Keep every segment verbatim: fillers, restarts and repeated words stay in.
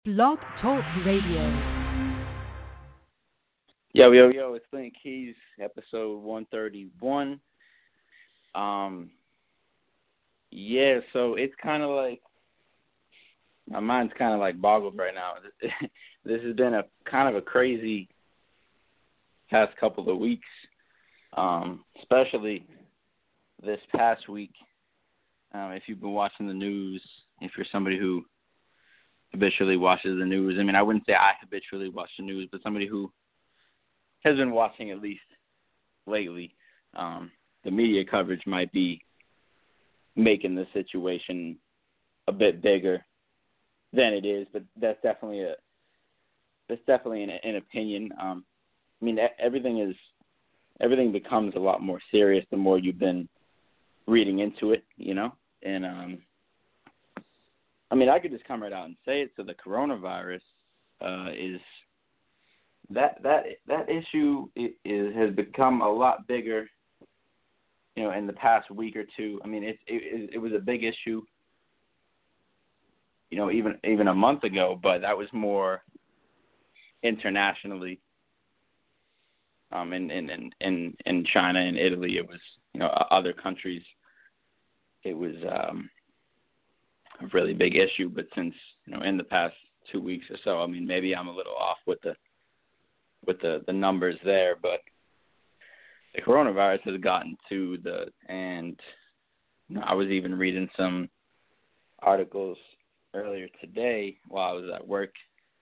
Blog Talk Radio. Yo, yo, yo, it's Link Keys, episode one thirty-one. Um, yeah, so it's kind of like, my mind's kind of like boggled right now. This has been a kind of a crazy past couple of weeks, um, especially this past week. Um, if you've been watching the news, if you're somebody who habitually watches the news, I mean, I wouldn't say I habitually watch the news, but somebody who has been watching at least lately, um, the media coverage might be making the situation a bit bigger than it is, but that's definitely a that's definitely an, an opinion. Um, I mean, everything is everything becomes a lot more serious the more you've been reading into it, you know. And um, I mean, I could just come right out and say it. So the coronavirus uh, is that that that issue is, has become a lot bigger, you know, in the past week or two. I mean, it it, it was a big issue, you know, even even a month ago, but that was more internationally. Um, in in in in in China and Italy, it was, you know, other countries. It was um, a really big issue, but since, you know, in the past two weeks or so, I mean, maybe I'm a little off with the with the, the numbers there, but the coronavirus has gotten to the, and you know, I was even reading some articles earlier today while I was at work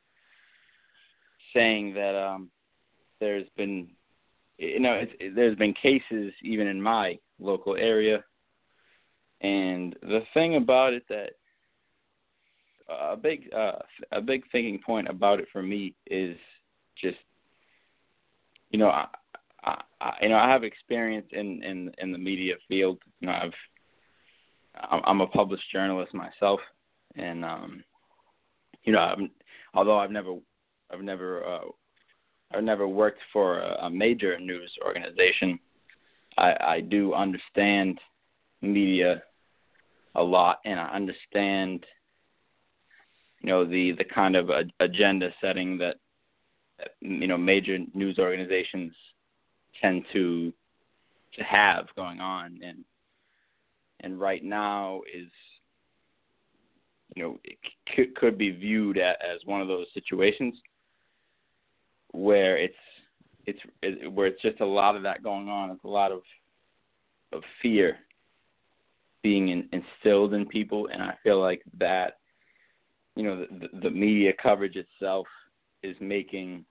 saying that um, there's been, you know, it's, it, there's been cases even in my local area, and the thing about it that a big uh, a big thinking point about it for me is just, you know, I, I, I you know I have experience in, in, in the media field. You know, I've I'm a published journalist myself, and um, you know, I'm, although I've never I've never uh, I've never worked for a, a major news organization, I, I do understand media a lot, and I understand, you know, the, the kind of a, agenda setting that, you know, major news organizations tend to to have going on, and and right now is, you know, it could, could be viewed as one of those situations where it's it's it, where it's just a lot of that going on. It's a lot of of fear being in, instilled in people, and I feel like that, you know, the, the media coverage itself is making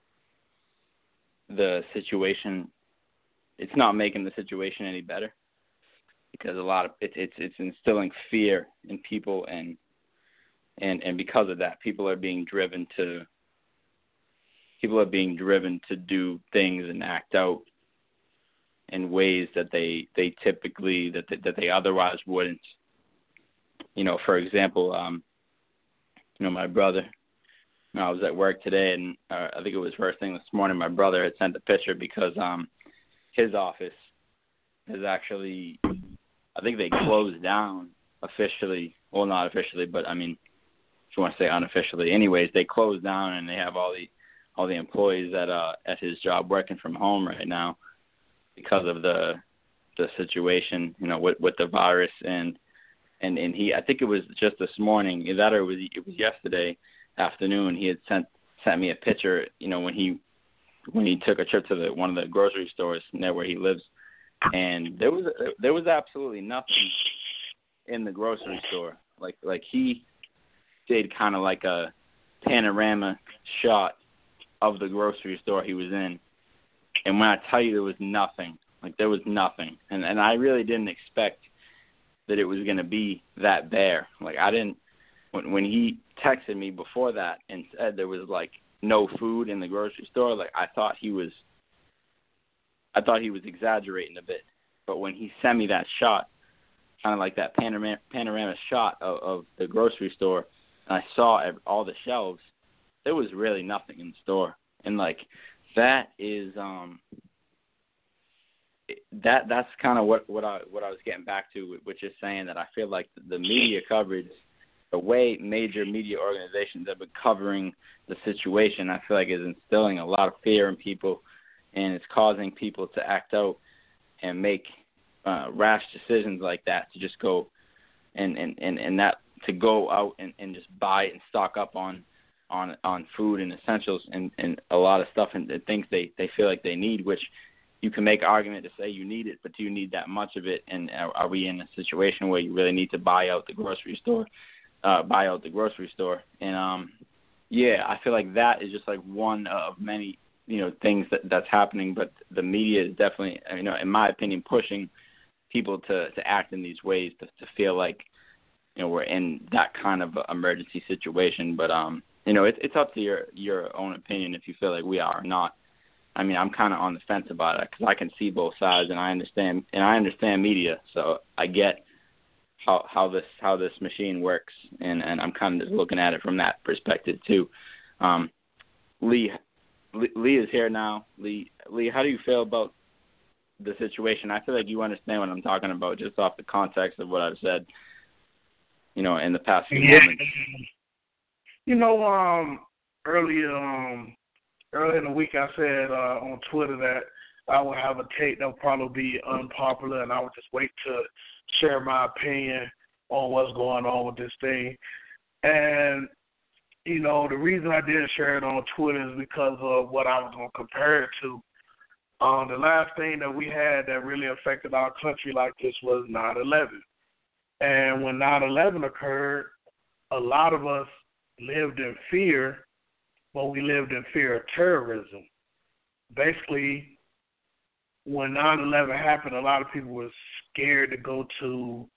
the situation, it's not making the situation any better, because a lot of it, it's it's instilling fear in people, and and and because of that, people are being driven to people are being driven to do things and act out in ways that they they typically that they, that they otherwise wouldn't. You know, for example, um, you know, my brother, you know, I was at work today, and uh, I think it was first thing this morning, my brother had sent a picture because um, his office is actually, I think they closed down officially. Well, not officially, but I mean, if you want to say unofficially. Anyways, they closed down, and they have all the all the employees at uh at his job working from home right now because of the the situation, you know, with with the virus. And and and he, I think it was just this morning, that or it was it was yesterday afternoon, he had sent sent me a picture, you know, when he when he took a trip to the one of the grocery stores near where he lives, and there was there was absolutely nothing in the grocery store. Like like he did kind of like a panorama shot of the grocery store he was in, and when I tell you there was nothing, like there was nothing, and and I really didn't expect that it was going to be that bare. Like I didn't, when when he texted me before that and said there was like no food in the grocery store, like I thought he was, I thought he was exaggerating a bit. But when he sent me that shot, kind of like that panorama panorama shot of, of the grocery store, and I saw every, all the shelves, there was really nothing in the store. And like that is um that that's kind of what what I what I was getting back to, which is saying that I feel like the media coverage the way major media organizations have been covering the situation, I feel like is instilling a lot of fear in people, and it's causing people to act out and make uh, rash decisions like that, to just go and, and, and, and that to go out and, and just buy and stock up on on on food and essentials and, and a lot of stuff and, and things they, they feel like they need, which you can make argument to say you need it, but do you need that much of it? And are, are we in a situation where you really need to buy out the grocery store, uh, buy out the grocery store? And, um, yeah, I feel like that is just like one of many, you know, things that, that's happening, but the media is definitely, you know, in my opinion, pushing people to, to act in these ways, to, to feel like, you know, we're in that kind of emergency situation. But, um, you know, it, it's up to your, your own opinion if you feel like we are or not. I mean, I'm kind of on the fence about it because I can see both sides, and I understand, and I understand media, so I get how how this how this machine works, and, and I'm kind of just looking at it from that perspective too. Um, Lee, Lee, Lee is here now. Lee, Lee, how do you feel about the situation? I feel like you understand what I'm talking about just off the context of what I've said, you know, in the past few yeah. moments. You know, um, earlier, um, earlier in the week, I said uh, on Twitter that I would have a take that would probably be unpopular, and I would just wait to share my opinion on what's going on with this thing. And, you know, the reason I didn't share it on Twitter is because of what I was going to compare it to. Um, the last thing that we had that really affected our country like this was nine eleven. And when nine eleven occurred, a lot of us lived in fear, but we lived in fear of terrorism. Basically, when nine eleven happened, a lot of people were scared to go to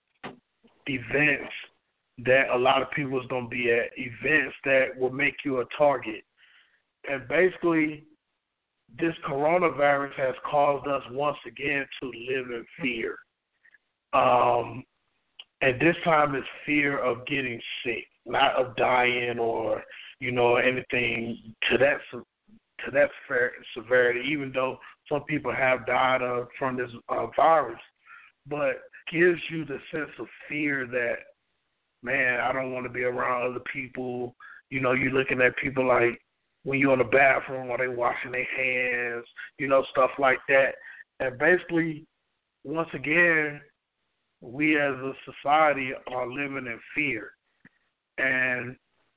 events that a lot of people was going to be at, events that will make you a target. And basically, this coronavirus has caused us once again to live in fear. Um, and this time it's fear of getting sick, not of dying or, you know, anything to that to that severity, even though some people have died of, from this uh, virus. But gives you the sense of fear that, man, I don't want to be around other people. You know, you're looking at people like when you're in the bathroom while they're washing their hands, you know, stuff like that. And basically, once again, we as a society are living in fear. And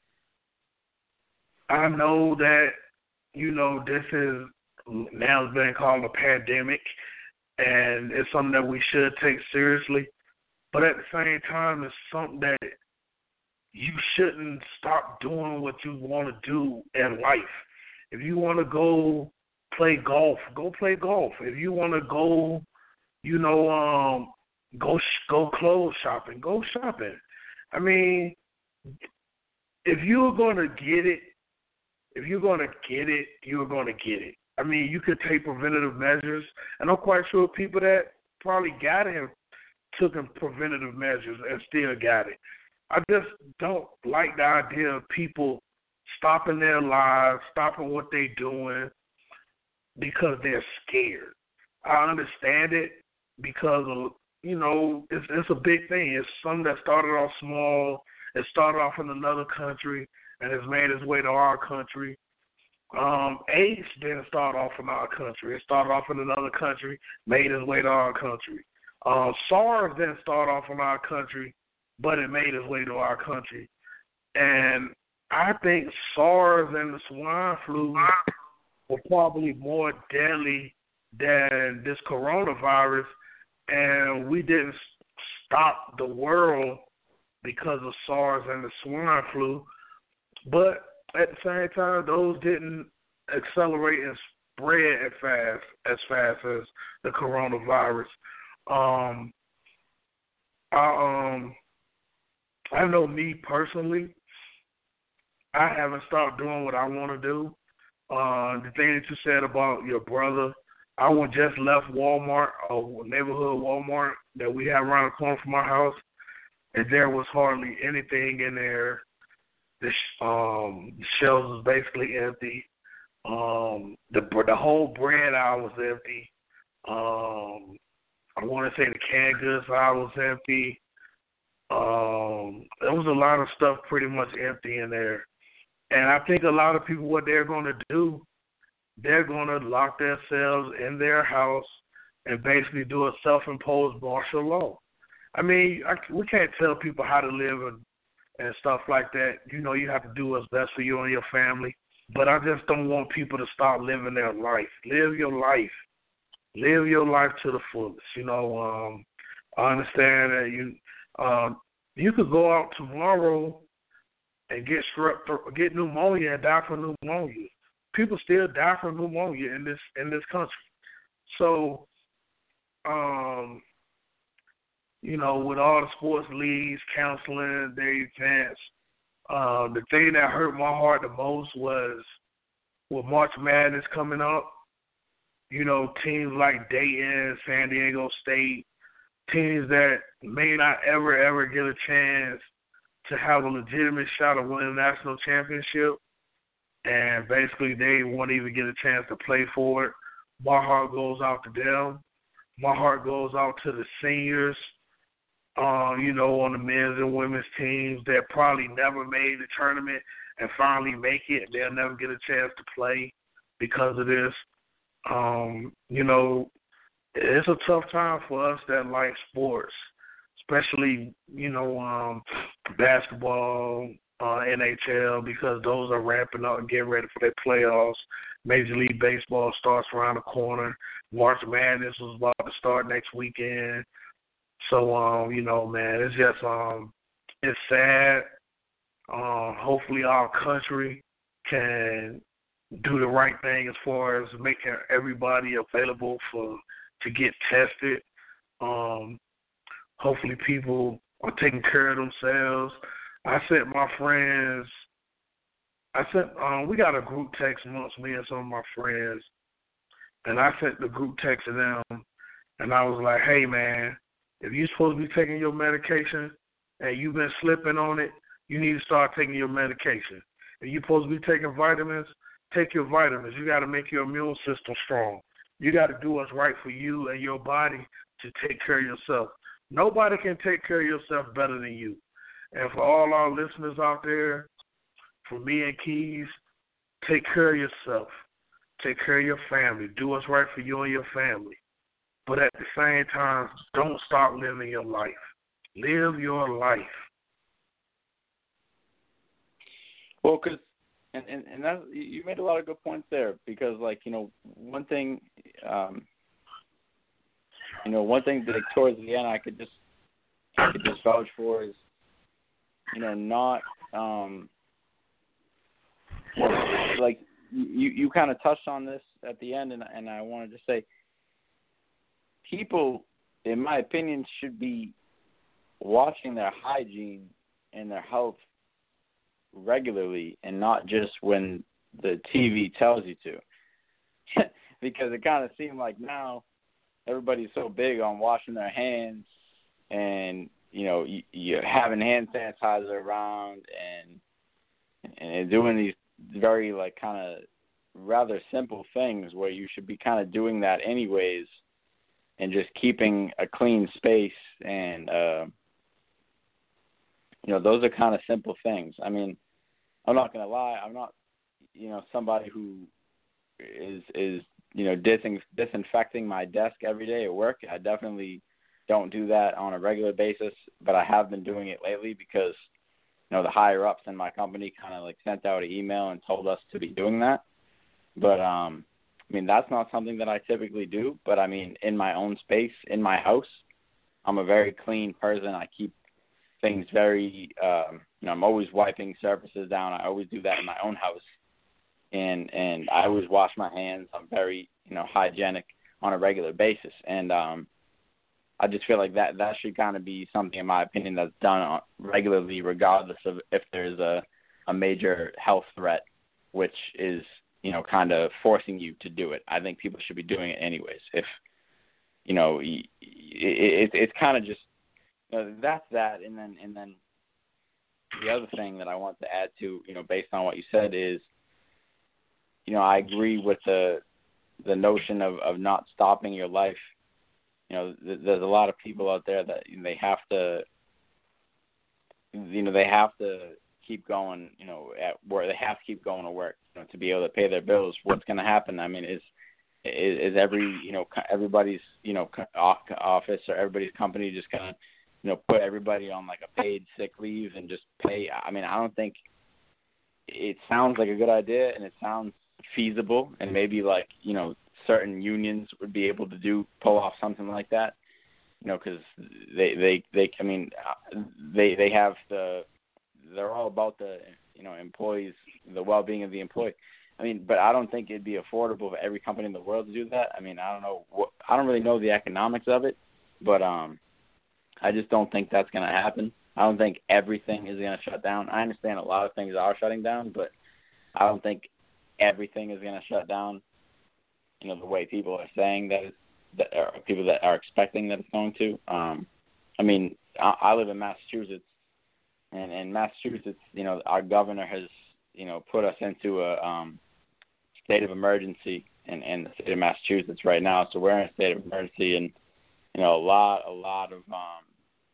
I know that, you know, this is now been called a pandemic, and it's something that we should take seriously. But at the same time, it's something that you shouldn't stop doing what you want to do in life. If you want to go play golf, go play golf. If you want to go, you know, um, go go clothes shopping, go shopping. I mean, if you're going to get it, if you're going to get it, you're going to get it. I mean, you could take preventative measures, and I'm quite sure people that probably got it took preventative measures and still got it. I just don't like the idea of people stopping their lives, stopping what they're doing because they're scared. I understand it because, of, you know, it's, it's a big thing. It's something that started off small. It started off in another country and has made its way to our country. Um, AIDS didn't start off in our country. It started off in another country, made its way to our country. Uh, SARS didn't start off in our country, but it made its way to our country. And I think SARS and the swine flu were probably more deadly than this coronavirus, and we didn't stop the world because of SARS and the swine flu. But at the same time, those didn't accelerate and spread as fast as fast as the coronavirus. Um, I um, I know me personally, I haven't stopped doing what I want to do. Uh, the thing that you said about your brother, I went just left Walmart, a neighborhood Walmart that we have around the corner from our house, and there was hardly anything in there. The um, shelves was basically empty. Um, the the whole bread aisle was empty. Um, I want to say the canned goods aisle was empty. Um, there was a lot of stuff pretty much empty in there. And I think a lot of people, what they're going to do, they're going to lock themselves in their house and basically do a self-imposed martial law. I mean, I, we can't tell people how to live and, and stuff like that. You know, you have to do what's best for you and your family. But I just don't want people to stop living their life. Live your life. Live your life to the fullest. You know, um, I understand that you um, you could go out tomorrow and get strep, get pneumonia and die from pneumonia. People still die from pneumonia in this in this country. So, um, you know, with all the sports leagues, counseling, their events, uh, the thing that hurt my heart the most was with March Madness coming up. You know, teams like Dayton, San Diego State, teams that may not ever, ever get a chance to have a legitimate shot of winning a national championship, and basically they won't even get a chance to play for it. My heart goes out to them. My heart goes out to the seniors, uh, you know, on the men's and women's teams that probably never made the tournament and finally make it. They'll never get a chance to play because of this. Um, you know, it's a tough time for us that like sports, especially, you know, um, basketball, uh, N H L, because those are ramping up and getting ready for their playoffs. Major League Baseball starts around the corner. March Madness is about to start next weekend. So, um, you know, man, it's just, um, it's sad. Uh, hopefully our country can do the right thing as far as making everybody available for to get tested. Um, hopefully people are taking care of themselves. I sent my friends, I sent, um, we got a group text amongst me and some of my friends, and I sent the group text to them, and I was like, hey, man, if you're supposed to be taking your medication and you've been slipping on it, you need to start taking your medication. If you're supposed to be taking vitamins, take your vitamins. You got to make your immune system strong. You got to do what's right for you and your body to take care of yourself. Nobody can take care of yourself better than you. And for all our listeners out there, for me and Keys, take care of yourself. Take care of your family. Do what's right for you and your family. But at the same time, don't stop living your life. Live your life. Well, because and and, and that, you made a lot of good points there, because, like, you know, one thing, um, you know, one thing that, like, towards the end I could just I could just vouch for is, you know, not um, like you you kind of touched on this at the end, and and I wanted to say, people, in my opinion, should be watching their hygiene and their health regularly, and not just when the T V tells you to. Because it kind of seemed like now everybody's so big on washing their hands and, you know, you, you having hand sanitizer around and and doing these very, like, kind of rather simple things where you should be kind of doing that anyways, and just keeping a clean space. And, uh, you know, those are kind of simple things. I mean, I'm not going to lie. I'm not, you know, somebody who is, is you know, dis- disinfecting my desk every day at work. I definitely don't do that on a regular basis, but I have been doing it lately because, you know, the higher-ups in my company kind of, like, sent out an email and told us to be doing that. But, um, I mean, that's not something that I typically do, but, I mean, in my own space, in my house, I'm a very clean person. I keep things very, um, you know, I'm always wiping surfaces down. I always do that in my own house. And and I always wash my hands. I'm very, you know, hygienic on a regular basis. And um, I just feel like that, that should kind of be something, in my opinion, that's done regularly, regardless of if there's a, a major health threat, which is, you know, kind of forcing you to do it. I think people should be doing it anyways. If, you know, it, it, it's kind of just, you know, that's that. And then, and then the other thing that I want to add to, you know, based on what you said is, you know, I agree with the the notion of, of not stopping your life. You know, th- there's a lot of people out there that they have to you know, they have to keep going, you know, at work. They have to keep going to work, you know, to be able to pay their bills. What's going to happen? I mean, is is, is every, you know, everybody's, you know, office or everybody's company just going to, you know, put everybody on like a paid sick leave and just pay? I mean, I don't think it sounds like a good idea, and it sounds feasible, and maybe like, you know, certain unions would be able to do pull off something like that, you know, because they, they, they, I mean, they, they have the, they're all about the, you know, employees, the well-being of the employee. I mean, but I don't think it'd be affordable for every company in the world to do that. I mean, I don't know what, I don't really know the economics of it, but um, I just don't think that's going to happen. I don't think everything is going to shut down. I understand a lot of things are shutting down, but I don't think everything is going to shut down, you know, the way people are saying that, it's, that are people that are expecting that it's going to. Um, I mean, I, I live in Massachusetts, and in Massachusetts, you know, our governor has, you know, put us into a um, state of emergency in, in the state of Massachusetts right now. So we're in a state of emergency, and, you know, a lot, a lot of, um,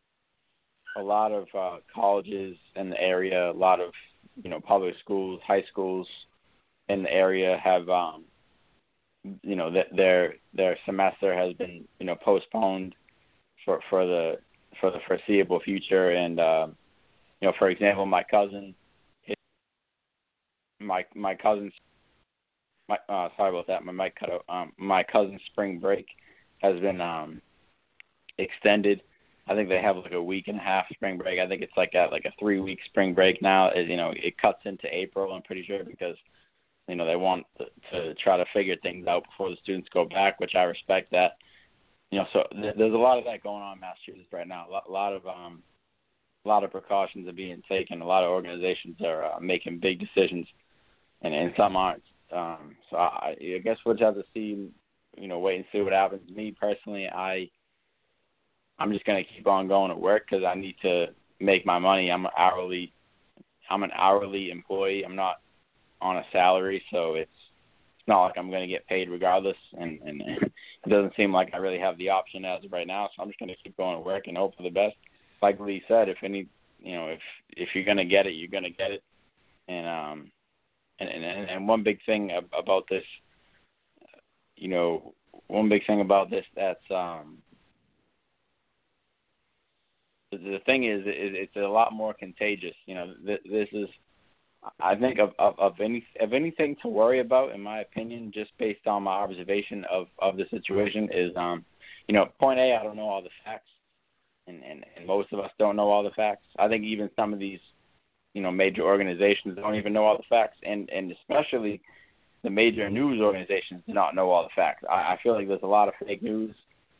a lot of uh, colleges in the area, a lot of, you know, public schools, high schools in the area have, um, you know, th- their their semester has been, you know, postponed for for the for the foreseeable future. And uh, you know, for example, my cousin, his, my my cousin's, my uh, sorry about that, my mic cut out. Um, my cousin's spring break has been um, extended. I think they have like a week and a half spring break. I think it's like a, like a three week spring break now. It, you know, it cuts into April, I'm pretty sure, because, you know, they want to, to try to figure things out before the students go back, which I respect that. You know, so th- there's a lot of that going on in Massachusetts right now. A lot, a lot of um, a lot of precautions are being taken. A lot of organizations are uh, making big decisions, and, and some aren't. Um, so I, I guess we'll just have to see, you know, wait and see what happens. Me personally, I. I'm just going to keep on going to work because I need to make my money. I'm an hourly, I'm an hourly employee. I'm not on a salary, so it's it's not like I'm going to get paid regardless. And, and it doesn't seem like I really have the option as of right now. So I'm just going to keep going to work and hope for the best. Like Lee said, if any, you know, if if you're going to get it, you're going to get it. And um, and and and one big thing about this, you know, one big thing about this that's um. The thing is, it's a lot more contagious. You know, this is, I think, of, of, of any of anything to worry about, in my opinion, just based on my observation of, of the situation, is, um, you know, point A, I don't know all the facts, and, and, and most of us don't know all the facts. I think even some of these, you know, major organizations don't even know all the facts, and, and especially the major news organizations do not know all the facts. I, I feel like there's a lot of fake news.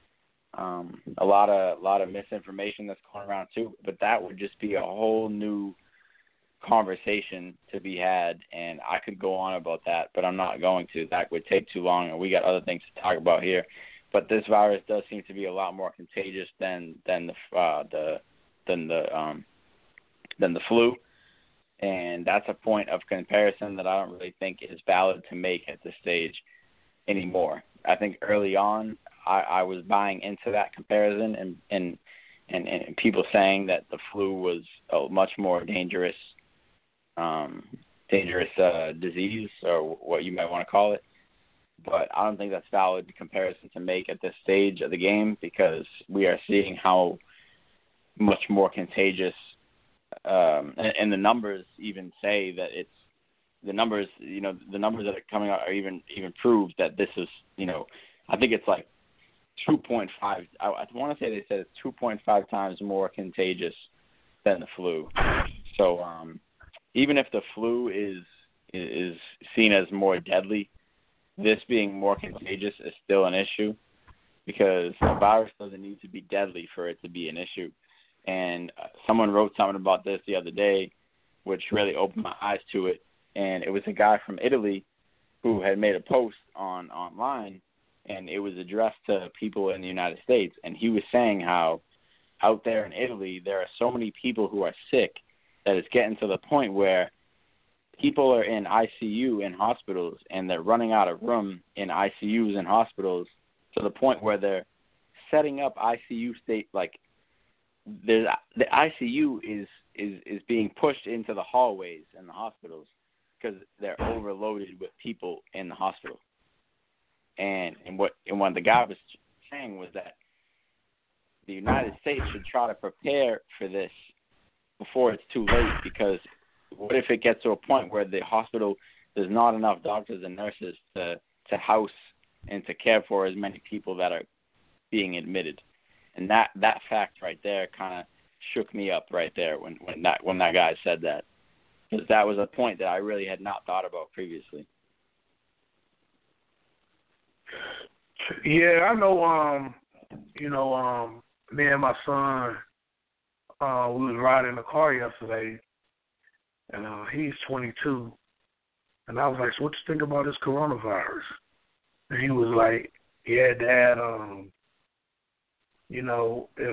Um, a lot of a lot of misinformation that's going around too, but that would just be a whole new conversation to be had, and I could go on about that, but I'm not going to. That would take too long, and we got other things to talk about here. But this virus does seem to be a lot more contagious than than the uh, the than the um, than the flu, and that's a point of comparison that I don't really think is valid to make at this stage anymore. I think early on, I, I was buying into that comparison, and, and and and people saying that the flu was a much more dangerous, um, dangerous uh, disease, or what you might want to call it. But I don't think that's valid comparison to make at this stage of the game, because we are seeing how much more contagious, um, and, and the numbers even say that it's the numbers. You know, the numbers that are coming out are even even prove that this is. You know, I think it's like two point five. I, I want to say they said it's two point five times more contagious than the flu. So um, even if the flu is is seen as more deadly, this being more contagious is still an issue, because the virus doesn't need to be deadly for it to be an issue. And uh, someone wrote something about this the other day, which really opened my eyes to it. And it was a guy from Italy who had made a post on online, and it was addressed to people in the United States. And he was saying how out there in Italy, there are so many people who are sick that it's getting to the point where people are in I C U in hospitals, and they're running out of room in I C Us and hospitals, to the point where they're setting up I C U state, like there's, the I C U is is is being pushed into the hallways in the hospitals because they're overloaded with people in the hospital. And and what and what the guy was saying was that the United States should try to prepare for this before it's too late, because what if it gets to a point where the hospital there's not enough doctors and nurses to, to house and to care for as many people that are being admitted. And that, that fact right there kind of shook me up right there when, when that when that guy said that. Because that was a point that I really had not thought about previously. Yeah, I know, um, you know, um, me and my son, uh, we was riding in the car yesterday, and uh, he's twenty-two. And I was like, so what you think about this coronavirus? And he was like, yeah, Dad, um, you know, if,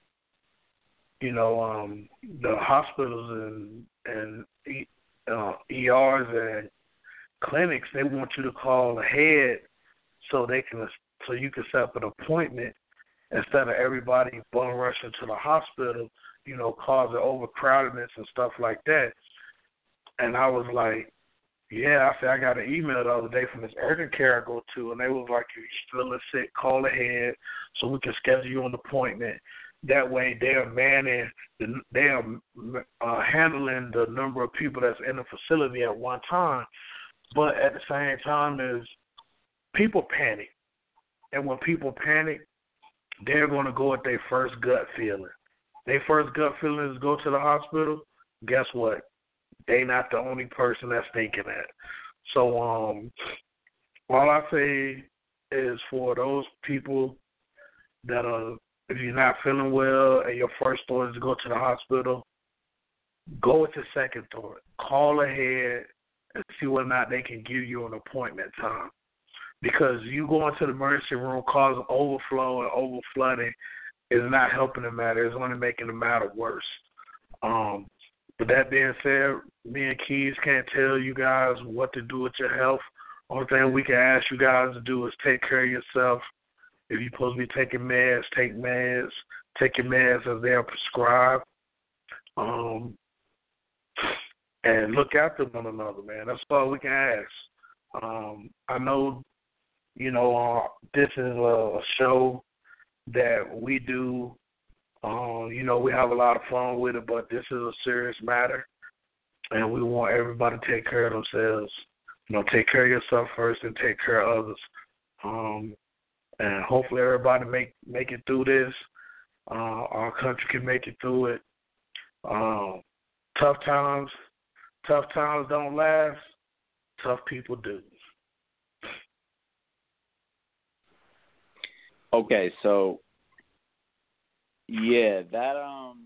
you know, um, the hospitals and, and uh, E Rs and clinics, they want you to call ahead so they can, so you can set up an appointment instead of everybody bum rushing to the hospital, you know, causing overcrowdedness and stuff like that. And I was like, yeah, I said, I got an email the other day from this urgent care I go to, and they was like, if you're feeling sick, call ahead so we can schedule you an appointment. That way they're manning, they're uh, handling the number of people that's in the facility at one time. But at the same time, is people panic. And when people panic, they're going to go with their first gut feeling. Their first gut feeling is go to the hospital. Guess what? They not the only person that's thinking that. So um, all I say is for those people that are, if you're not feeling well and your first thought is to go to the hospital, go with your second thought. Call ahead and see whether or not they can give you an appointment time. Because you going to the emergency room causing overflow and overflooding is not helping the matter. It's only making the matter worse. Um, With that being said, me and Keys can't tell you guys what to do with your health. Only thing we can ask you guys to do is take care of yourself. If you're supposed to be taking meds, take meds. Take your meds as they are prescribed. Um, and look after one another, man. That's all we can ask. Um, I know, you know, uh, this is a show that we do. Um, you know, we have a lot of fun with it, but this is a serious matter, and we want everybody to take care of themselves. You know, take care of yourself first and take care of others. Um, and hopefully everybody make make it through this. Uh, our country can make it through it. Um, tough times, tough times don't last. Tough people do. Okay, so yeah, that um,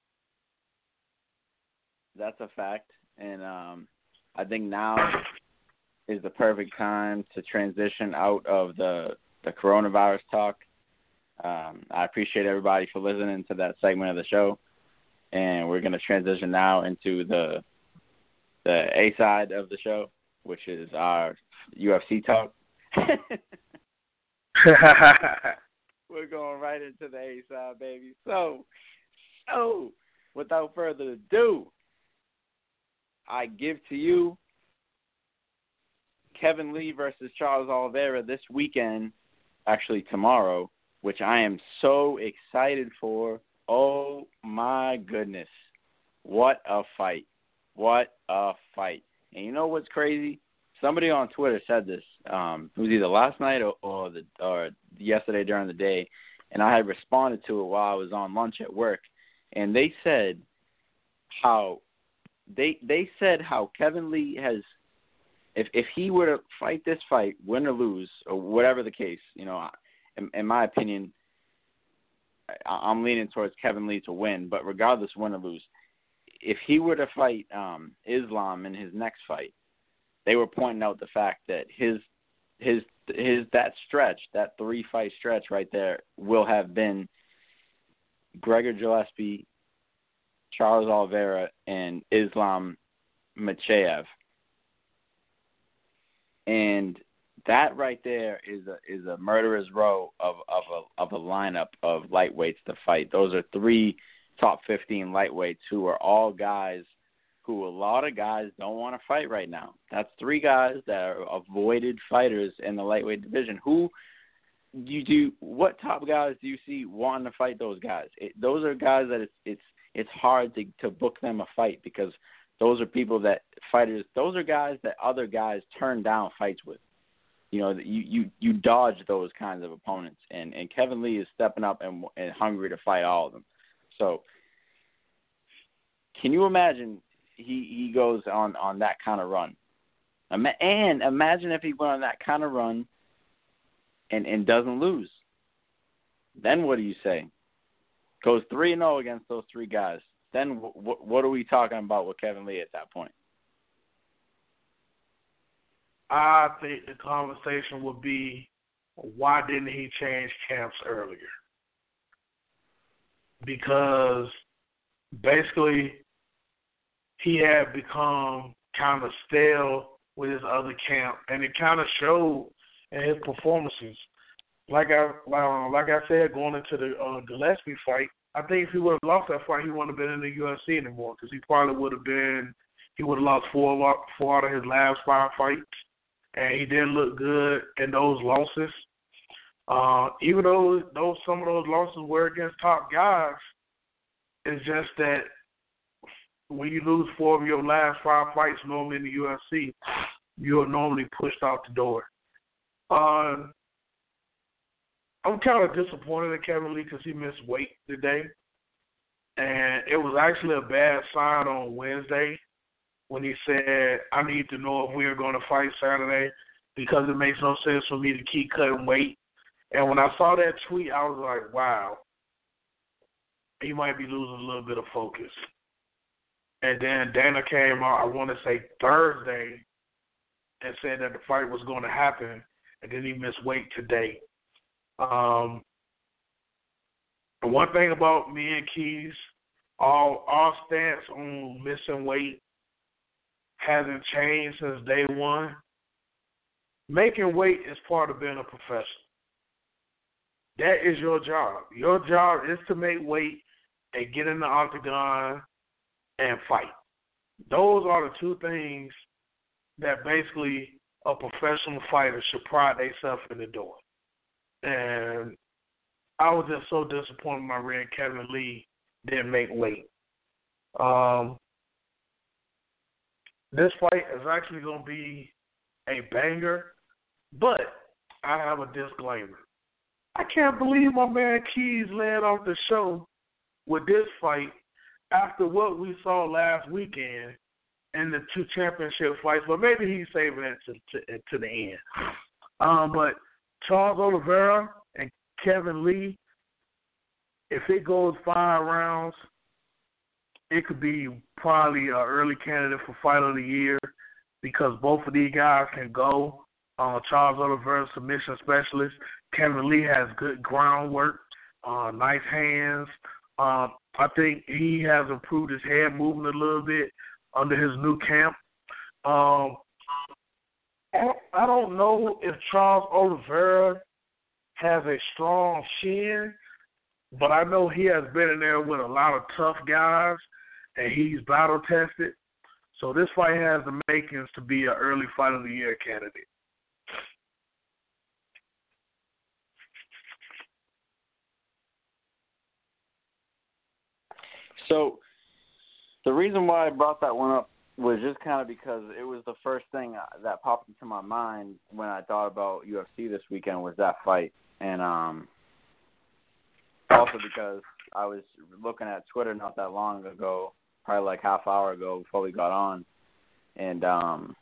that's a fact, and um, I think now is the perfect time to transition out of the the coronavirus talk. Um, I appreciate everybody for listening to that segment of the show, and we're going to transition now into the the A side of the show, which is our U F C talk. We're going right into the A side, baby. So, so without further ado, I give to you Kevin Lee versus Charles Oliveira this weekend, actually tomorrow, which I am so excited for. Oh, my goodness. What a fight. What a fight. And you know what's crazy? Somebody on Twitter said this. Um, it was either last night or, or, the, or yesterday during the day, and I had responded to it while I was on lunch at work. And they said how they they said how Kevin Lee has, if if he were to fight this fight, win or lose, or whatever the case, you know, in, in my opinion, I'm leaning towards Kevin Lee to win. But regardless, win or lose, if he were to fight um, Islam in his next fight, they were pointing out the fact that his his his that stretch, that three fight stretch right there, will have been Gregor Gillespie, Charles Oliveira, and Islam Makhachev. And that right there is a is a murderer's row of of a of a lineup of lightweights to fight. Those are three top fifteen lightweights who are all guys who a lot of guys don't want to fight right now. That's three guys that are avoided fighters in the lightweight division. Who do you do? What top guys do you see wanting to fight those guys? It, those are guys that it's it's it's hard to to book them a fight because those are people that fighters. Those are guys that other guys turn down fights with. You know, you you you dodge those kinds of opponents, and and Kevin Lee is stepping up and and hungry to fight all of them. So, can you imagine? He, he goes on, on that kind of run. And imagine if he went on that kind of run and, and doesn't lose. Then what do you say? Goes three and oh against those three guys. Then w- w- what are we talking about with Kevin Lee at that point? I think the conversation would be, why didn't he change camps earlier? Because basically he had become kind of stale with his other camp, and it kind of showed in his performances. Like I uh, like I said, going into the uh, Gillespie fight, I think if he would have lost that fight, he wouldn't have been in the U F C anymore because he probably would have been, he would have lost four, four out of his last five fights, and he didn't look good in those losses. Uh, even though those some of those losses were against top guys, it's just that when you lose four of your last five fights normally in the U F C, you're normally pushed out the door. Uh, I'm kind of disappointed in Kevin Lee because he missed weight today. And it was actually a bad sign on Wednesday when he said, I need to know if we are going to fight Saturday because it makes no sense for me to keep cutting weight. And when I saw that tweet, I was like, wow, he might be losing a little bit of focus. And then Dana came out, I want to say Thursday, and said that the fight was going to happen, and then he missed weight today. Um, the one thing about me and Keys, our, our stance on missing weight hasn't changed since day one. Making weight is part of being a professional. That is your job. Your job is to make weight and get in the octagon and fight. Those are the two things that basically a professional fighter should pride themselves in the doing. And I was just so disappointed when I read Kevin Lee didn't make weight. Um, this fight is actually going to be a banger, but I have a disclaimer. I can't believe my man Keys led off the show with this fight after what we saw last weekend in the two championship fights, but maybe he's saving it to, to, to the end. Um, but Charles Oliveira and Kevin Lee, if it goes five rounds, it could be probably an early candidate for Fight of the Year because both of these guys can go. Uh, Charles Oliveira, submission specialist. Kevin Lee has good groundwork, uh, nice hands. Uh, I think he has improved his head movement a little bit under his new camp. Um, I don't know if Charles Oliveira has a strong chin, but I know he has been in there with a lot of tough guys, and he's battle tested. So this fight has the makings to be an early Fight of the Year candidate. So the reason why I brought that one up was just kind of because it was the first thing that popped into my mind when I thought about U F C this weekend was that fight. And um, also because I was looking at Twitter not that long ago, probably like half hour ago before we got on, and um,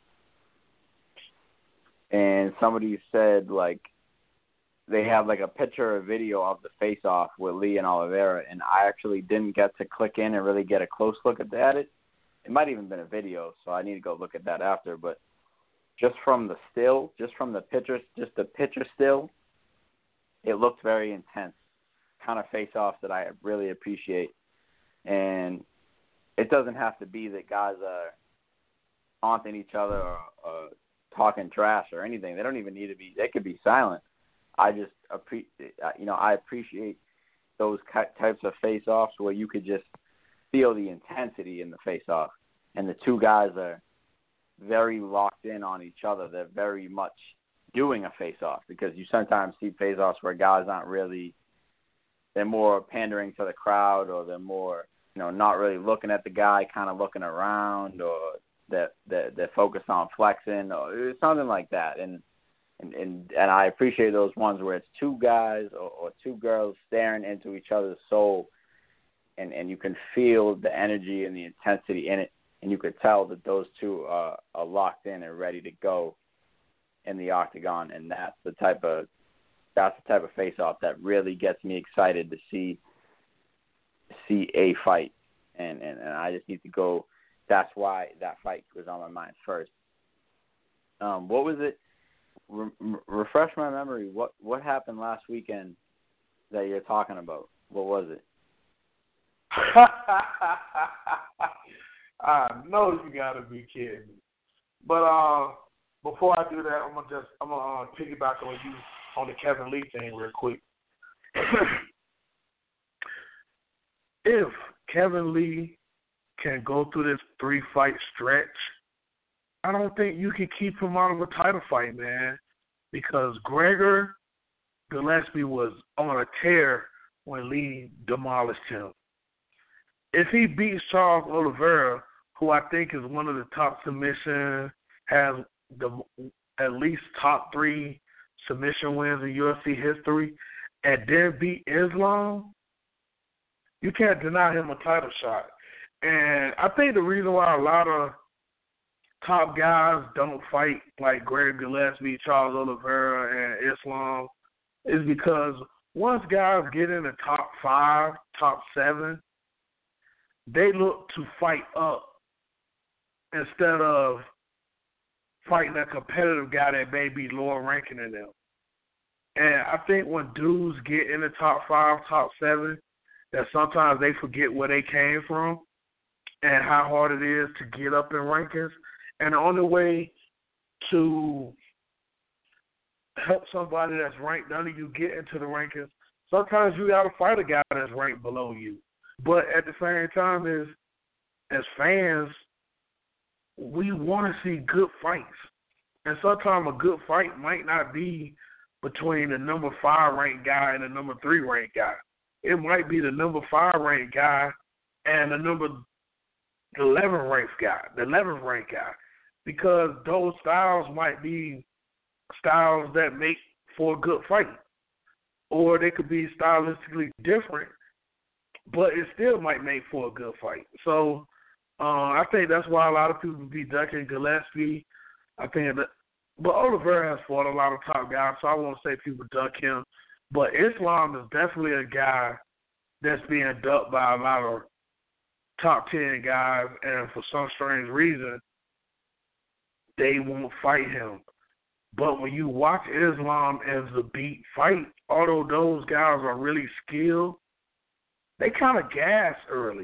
and somebody said like they have like a picture or video of the face-off with Lee and Oliveira, and I actually didn't get to click in and really get a close look at that. It, it might even been a video, so I need to go look at that after. But just from the still, just from the picture, just the picture still, it looked very intense, kind of face-off that I really appreciate. And it doesn't have to be that guys are taunting each other or, or talking trash or anything. They don't even need to be. They could be silent. I just appreciate, you know, I appreciate those types of face-offs where you could just feel the intensity in the face-off, and the two guys are very locked in on each other. They're very much doing a face-off, because you sometimes see face-offs where guys aren't really, they're more pandering to the crowd, or they're more, you know, not really looking at the guy, kind of looking around, or that they're, they're focused on flexing, or something like that. And and and, and I appreciate those ones where it's two guys or, or two girls staring into each other's soul, and, and you can feel the energy and the intensity in it, and you could tell that those two uh, are locked in and ready to go in the octagon. And that's the type of that's the type of face-off that really gets me excited to see see a fight, and, and, and I just need to go. That's why that fight was on my mind first. Um, what was it? Re- refresh my memory. What what happened last weekend that you're talking about? What was it? I know you gotta be kidding me. But uh, before I do that, I'm gonna just I'm gonna uh, piggyback on you on the Kevin Lee thing real quick. If Kevin Lee can go through this three fight stretch, I don't think you can keep him out of a title fight, man. Because Gregor Gillespie was on a tear when Lee demolished him. If he beats Charles Oliveira, who I think is one of the top submission, has the at least top three submission wins in U F C history, and then beat Islam, you can't deny him a title shot. And I think the reason why a lot of top guys don't fight like Gregor Gillespie, Charles Oliveira, and Islam is because once guys get in the top five, top seven, they look to fight up instead of fighting a competitive guy that may be lower ranking than them. And I think when dudes get in the top five, top seven, that sometimes they forget where they came from and how hard it is to get up in rankings. And the only way to help somebody that's ranked under you get into the rankings, sometimes you got to fight a guy that's ranked below you. But at the same time, as, as fans, we want to see good fights. And sometimes a good fight might not be between the number five ranked guy and the number three ranked guy. It might be the number five ranked guy and the number eleven ranked guy, the eleventh ranked guy, because those styles might be styles that make for a good fight, or they could be stylistically different, but it still might make for a good fight. So uh, I think that's why a lot of people be ducking Gillespie. I think that, but Oliveira has fought a lot of top guys, so I won't say people duck him. But Islam is definitely a guy that's being ducked by a lot of top ten guys, and for some strange reason, they won't fight him. But when you watch Islam as the beat fight, although those guys are really skilled, they kind of gas early.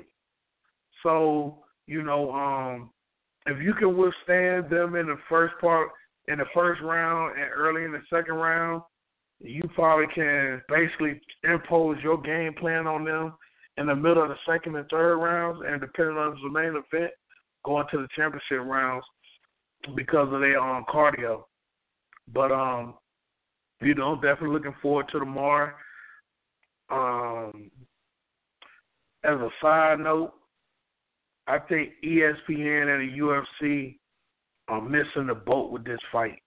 So, you know, um, if you can withstand them in the first part, in the first round and early in the second round, you probably can basically impose your game plan on them in the middle of the second and third rounds, and depending on the main event, going to the championship rounds because of their um, cardio. But, um, you know, definitely looking forward to tomorrow. Um, as a side note, I think E S P N and the U F C are missing the boat with this fight.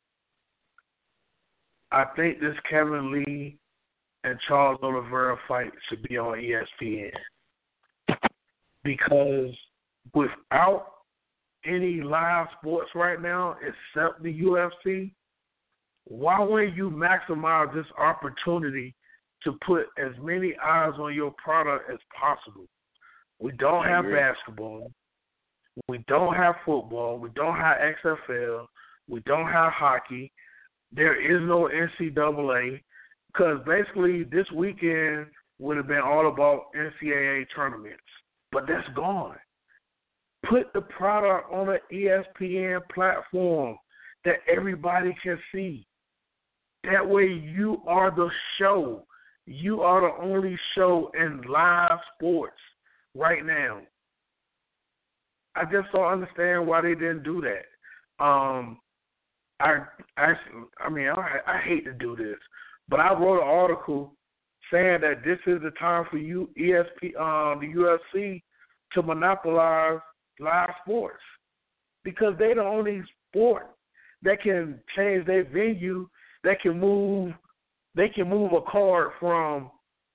I think this Kevin Lee and Charles Oliveira fight should be on E S P N, because without any live sports right now except the U F C, why wouldn't you maximize this opportunity to put as many eyes on your product as possible? We don't have basketball. We don't have football. We don't have X F L. We don't have hockey. There is no N C double A, because basically this weekend would have been all about N C double A tournaments. But that's gone. Put the product on an E S P N platform that everybody can see. That way you are the show. you are the only show in live sports right now. I just don't understand why they didn't do that. Um, I actually, I mean, I, I hate to do this, but I wrote an article saying that this is the time for you, E S P, um, the U F C, to monopolize live sports because they're the only sport that can change their venue, that can move, they can move a card from,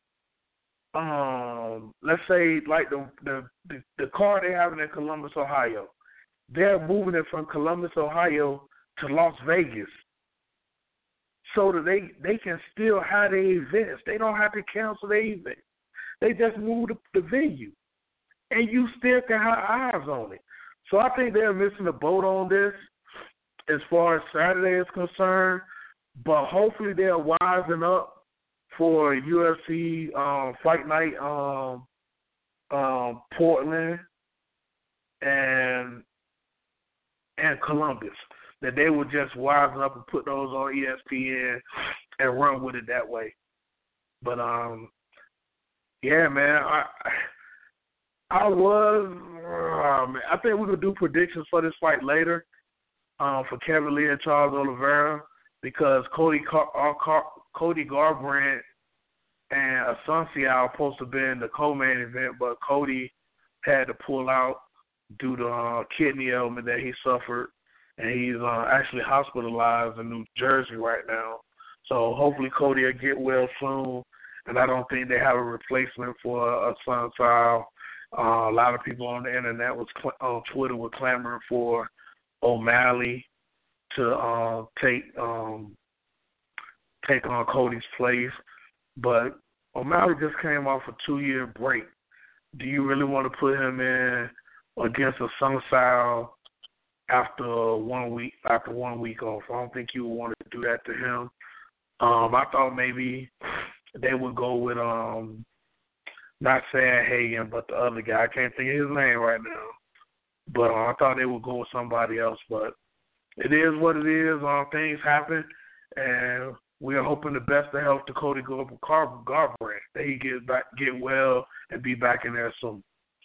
um, let's say, like the the the, the card they have in Columbus, Ohio. They're moving it from Columbus, Ohio, to Las Vegas, so that they, they can still have their events. They don't have to cancel their event. They just move the, the venue, and you still can have eyes on it. So I think they're missing the boat on this as far as Saturday is concerned, but hopefully they're wising up for U F C um, Fight Night um, um, Portland and and Columbus, that they would just wisen up and put those on E S P N and run with it that way. But um, yeah, man, I I was um, I think we could do predictions for this fight later um, for Kevin Lee and Charles Oliveira because Cody Car- uh, Car- Cody Garbrandt and Asuncion are supposed to be in the co-main event, but Cody had to pull out due to uh, kidney ailment that he suffered. And he's uh, actually hospitalized in New Jersey right now. So hopefully Cody will get well soon. And I don't think they have a replacement for a Sun Sal. Uh, a lot of people on the internet was cl- on Twitter were clamoring for O'Malley to uh, take um, take on Cody's place. But O'Malley just came off a two-year break. Do you really want to put him in against a Sun Sal after one week after one week off? I don't think you would want to do that to him. Um, I thought maybe they would go with um, not Sam Hagen, but the other guy. I can't think of his name right now. But uh, I thought they would go with somebody else. But it is what it is. Um, things happen, and we are hoping the best of health to Cody Gar- Garbrandt, that he get back, get well, and be back in there soon.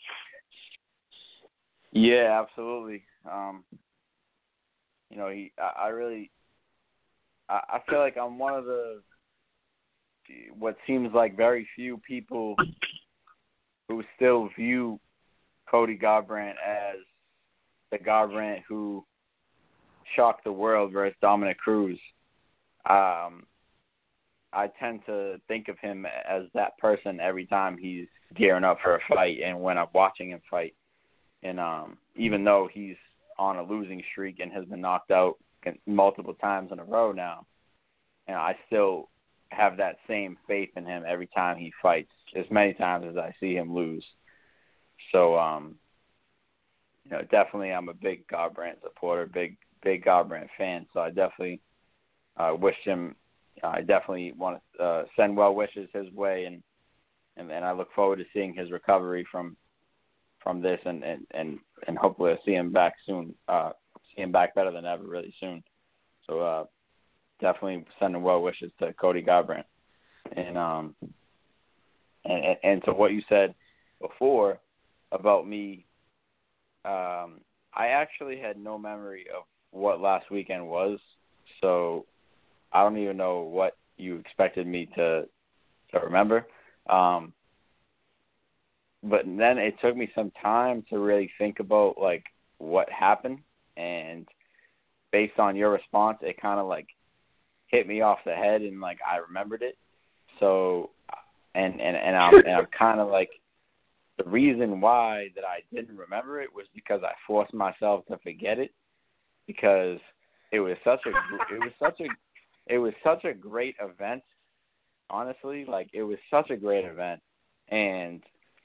Yeah, absolutely. Um, you know, he. I, I really. I, I feel like I'm one of the. What seems like very few people who still view Cody Garbrandt as the Garbrandt who shocked the world versus Dominic Cruz. Um, I tend to think of him as that person every time he's gearing up for a fight and when I'm watching him fight. And um, even though he's on a losing streak and has been knocked out multiple times in a row now, you know, I still have that same faith in him every time he fights, as many times as I see him lose. So, um, you know, definitely I'm a big Garbrandt supporter, big big Garbrandt fan. So I definitely uh, wish him. Uh, I definitely want to uh, send well wishes his way, and, and and I look forward to seeing his recovery from from this, and, and, and, and hopefully I'll see him back soon. Uh, see him back better than ever, really soon. So uh, definitely sending well wishes to Cody Garbrandt, and um and, and and to what you said before about me. Um, I actually had no memory of what last weekend was, so I don't even know what you expected me to to remember. Um, but then it took me some time to really think about like what happened, and based on your response, it kind of like hit me off the head, and like I remembered it. So, and and and I'm and I'm kind of like, the reason why that I didn't remember it was because I forced myself to forget it, because it was such a it was such a it was such a great event. Honestly, like it was such a great event, and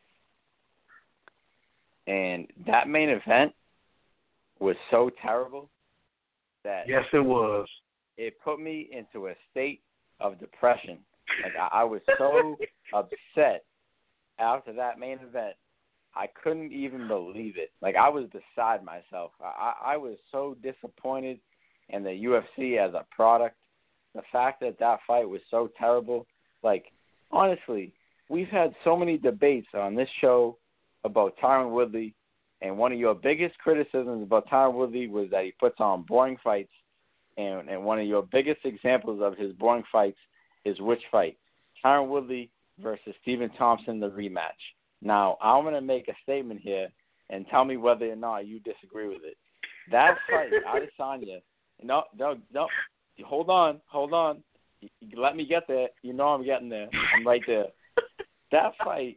and that main event was so terrible that yes, it was. It put me into a state of depression. Like I, I was so upset after that main event, I couldn't even believe it. Like I was beside myself. I, I was so disappointed in the U F C as a product. The fact that that fight was so terrible, like honestly, we've had so many debates on this show about Tyron Woodley, and one of your biggest criticisms about Tyron Woodley was that he puts on boring fights, and, and one of your biggest examples of his boring fights is which fight? Tyron Woodley versus Stephen Thompson, the rematch. Now, I'm going to make a statement here and tell me whether or not you disagree with it. That fight, Adesanya, no, no, no, hold on, hold on. Let me get there. You know I'm getting there. I'm right there. That fight,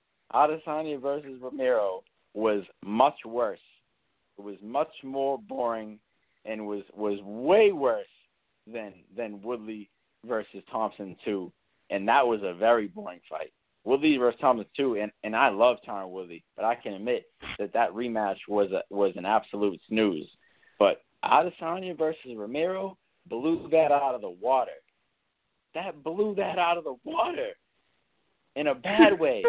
Adesanya versus Romero, was much worse. It was much more boring and was, was way worse than than Woodley versus Thompson two. And that was a very boring fight. Woodley versus Thompson two, and, and I love Tyron Woodley, but I can admit that that rematch was a, was an absolute snooze. But Adesanya versus Romero blew that out of the water. That blew that out of the water in a bad way.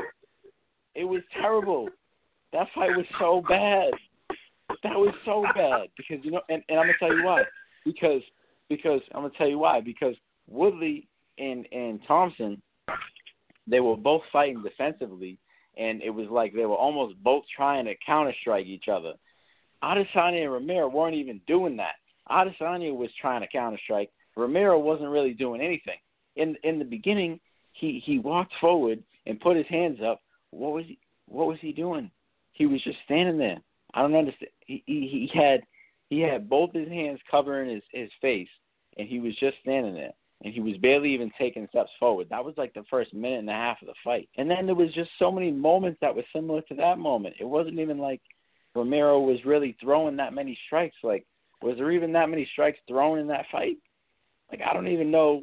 It was terrible. That fight was so bad. That was so bad because you know, and, and I'm gonna tell you why. Because because I'm gonna tell you why. Because Woodley and and Thompson, they were both fighting defensively, and it was like they were almost both trying to counter-strike each other. Adesanya and Romero weren't even doing that. Adesanya was trying to counter-strike. Romero wasn't really doing anything. In in the beginning, he, he walked forward and put his hands up. What was he? What was he doing? He was just standing there. I don't understand. He he, he had he had both his hands covering his, his face, and he was just standing there. And he was barely even taking steps forward. That was like the first minute and a half of the fight. And then there was just so many moments that were similar to that moment. It wasn't even like Romero was really throwing that many strikes. Like, was there even that many strikes thrown in that fight? Like, I don't even know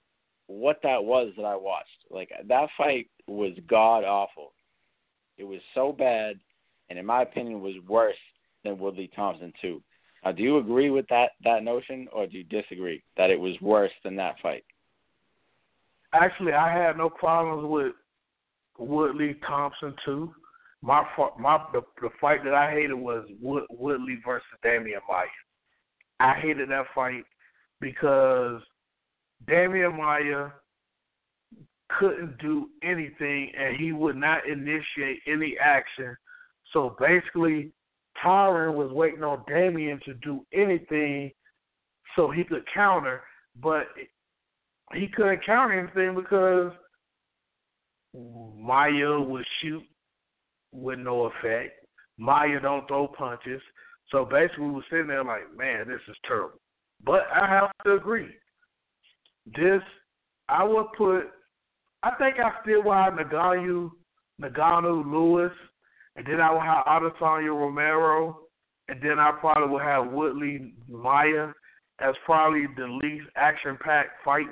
what that was that I watched. Like, that fight was god-awful. It was so bad, and in my opinion, was worse than Woodley Thompson two. Now, do you agree with that, that notion, or do you disagree that it was worse than that fight? Actually, I had no problems with Woodley Thompson two. My my the, the fight that I hated was Wood, Woodley versus Damian Maia. I hated that fight because Damian Maia couldn't do anything, and he would not initiate any action. So basically, Tyron was waiting on Damian to do anything so he could counter, but he couldn't counter anything because Maia would shoot with no effect. Maia don't throw punches. So basically, we were sitting there like, man, this is terrible. But I have to agree. This, I would put, I think I still will have Ngannou, Ngannou Lewis, and then I will have Adesanya Romero, and then I probably will have Woodley Maia as probably the least action-packed fights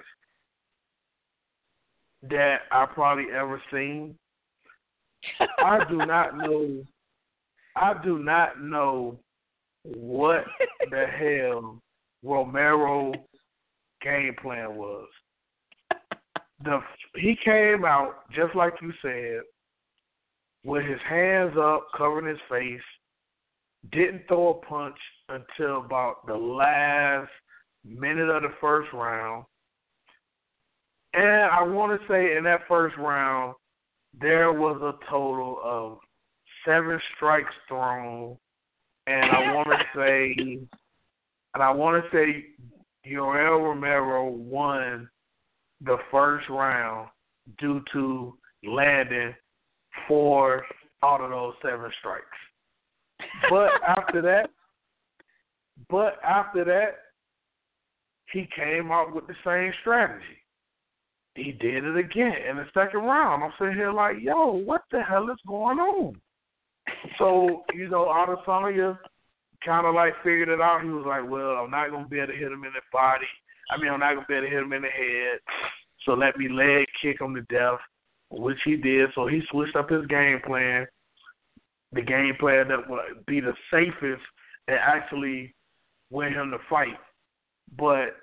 that I probably ever seen. I do not know. I do not know what the hell Romero game plan was. The he came out just like you said, with his hands up, covering his face, didn't throw a punch until about the last minute of the first round. And I want to say in that first round, there was a total of seven strikes thrown. And I want to say, and I want to say Yoel Romero won the first round due to landing four out of those seven strikes. But after that, but after that, he came out with the same strategy. He did it again in the second round. I'm sitting here like, yo, what the hell is going on? So, you know, Adesanya kind of like figured it out. He was like, well, I'm not going to be able to hit him in the body. I mean, I'm not going to be able to hit him in the head. So let me leg kick him to death, which he did. So he switched up his game plan, the game plan that would be the safest and actually win him the fight. But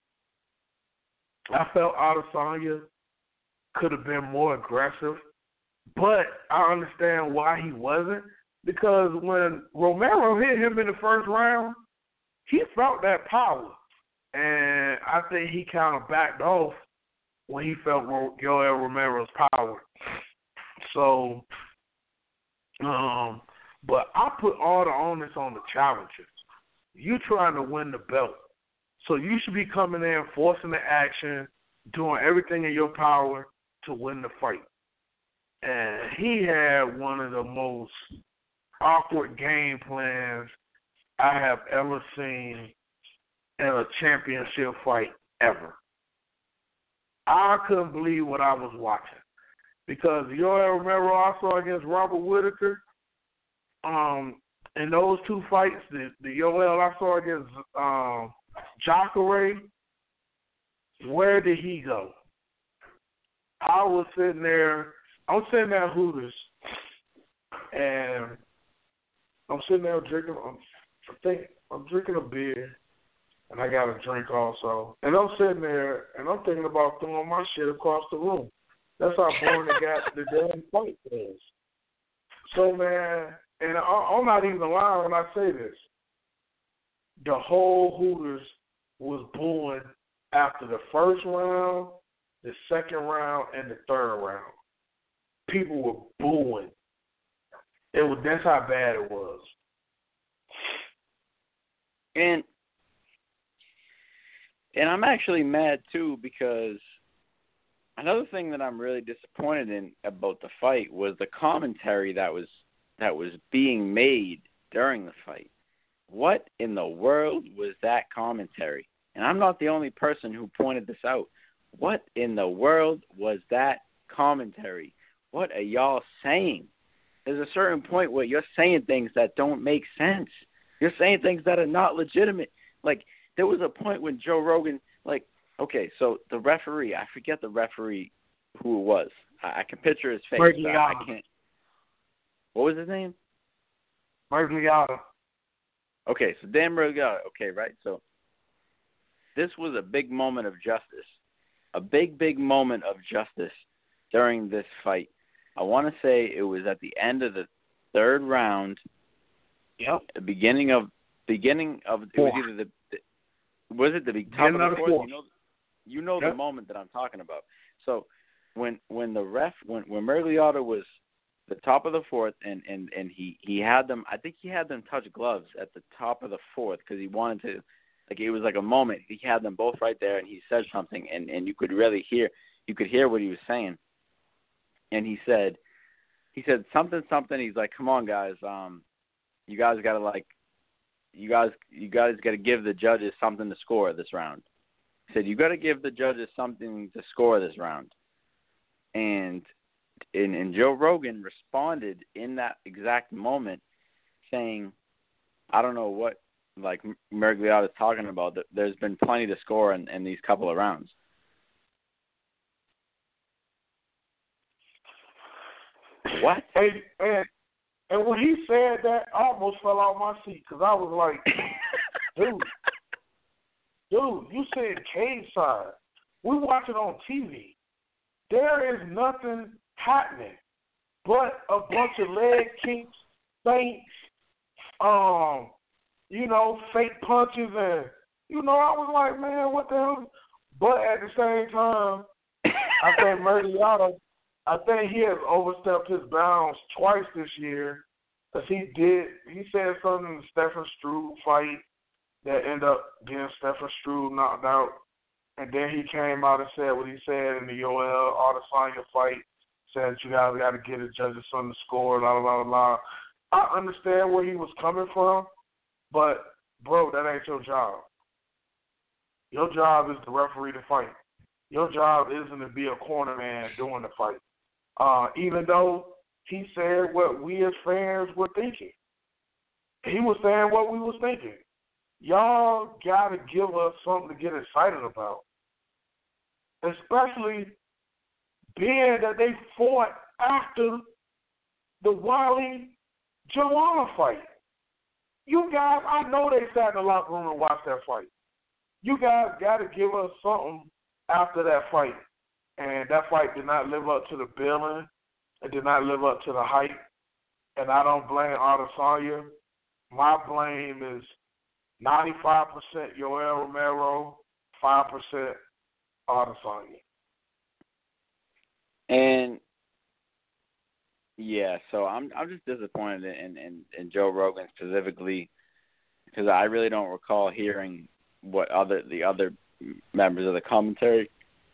I felt Adesanya could have been more aggressive, but I understand why he wasn't, because when Romero hit him in the first round, he felt that power, and I think he kind of backed off when he felt Ro- Yoel Romero's power. So, um, but I put all the onus on the challengers. You trying to win the belt. So you should be coming in, forcing the action, doing everything in your power to win the fight. And he had one of the most awkward game plans I have ever seen in a championship fight ever. I couldn't believe what I was watching. Because Yoel Romero also against Robert Whitaker, um, in those two fights, the, the Yoel I saw against um, Jacare, where did he go? I was sitting there, I was sitting there at Hooters, and I'm sitting there drinking, I'm, I think I'm drinking a beer, and I got a drink also. And I'm sitting there, and I'm thinking about throwing my shit across the room. That's how boring the, guy, the damn fight is. So, man, and I, I'm not even lying when I say this. The whole Hooters was booing after the first round, the second round, and the third round. People were booing. It was that's how bad it was. And and I'm actually mad too because another thing that I'm really disappointed in about the fight was the commentary that was that was being made during the fight. What in the world was that commentary? And I'm not the only person who pointed this out. What in the world was that commentary? What are y'all saying? There's a certain point where you're saying things that don't make sense. You're saying things that are not legitimate. Like, there was a point when Joe Rogan, like, okay, so the referee, I forget the referee who it was. I, I can picture his face. But I can't. What was his name? Miragliotta. Okay, so Dan Miragliotta. Okay, right? So this was a big moment of justice. A big, big moment of justice during this fight. I want to say it was at the end of the third round. Yep. The beginning of beginning of it was either the, the was it the top of the fourth? fourth? You know, you know yep. the moment that I'm talking about. So when when the ref when when Miragliotta was the top of the fourth and, and, and he, he had them, I think he had them touch gloves at the top of the fourth because he wanted to, like it was like a moment. He had them both right there and he said something and, and you could really hear you could hear what he was saying. And he said, he said something, something. He's like, come on, guys. Um, you guys got to like, you guys, you guys got to give the judges something to score this round. He said, you got to give the judges something to score this round. And, and, and Joe Rogan responded in that exact moment saying, I don't know what, like Miragliotta is talking about. There's been plenty to score in, in these couple of rounds. What? And, and, and when he said that, I almost fell off my seat because I was like, dude, dude, you said cage side. We watch it on T V. There is nothing happening but a bunch of leg kicks, feints, um, you know, fake punches, and, you know, I was like, man, what the hell? But at the same time, I think Miragliotta, I think he has overstepped his bounds twice this year because he did, he said something in the Stefan Struve fight that ended up getting Stefan Struve knocked out. And then he came out and said what he said in the Yoel Adesanya fight, said you guys got to get the judges on the score, blah, blah, blah, blah. I understand where he was coming from, but, bro, that ain't your job. Your job is to referee the fight. Your job isn't to be a corner man doing the fight. Uh, even though he said what we as fans were thinking. He was saying what we was thinking. Y'all got to give us something to get excited about. Especially being that they fought after the Wiley Joanna fight. You guys, I know they sat in the locker room and watched that fight. You guys got to give us something after that fight. And that fight did not live up to the billing. It did not live up to the hype. And I don't blame Adesanya. My blame is ninety-five percent Yoel Romero, five percent Adesanya. And yeah, so I'm I'm just disappointed in in, in Joe Rogan specifically because I really don't recall hearing what other the other members of the commentary,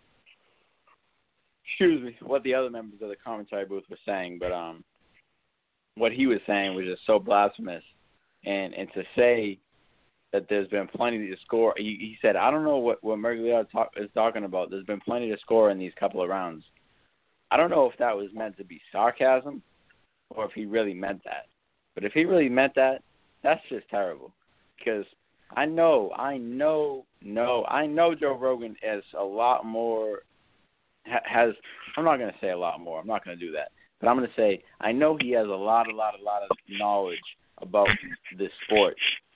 excuse me, what the other members of the commentary booth were saying, but um, what he was saying was just so blasphemous, and and to say that there's been plenty to score. He, he said, I don't know what, what Mergliard talk, is talking about. There's been plenty to score in these couple of rounds. I don't know if that was meant to be sarcasm or if he really meant that. But if he really meant that, that's just terrible. Because I know, I know, no, I know Joe Rogan is a lot more, has, I'm not going to say a lot more. I'm not going to do that. But I'm going to say, I know he has a lot, a lot, a lot of knowledge about this sport.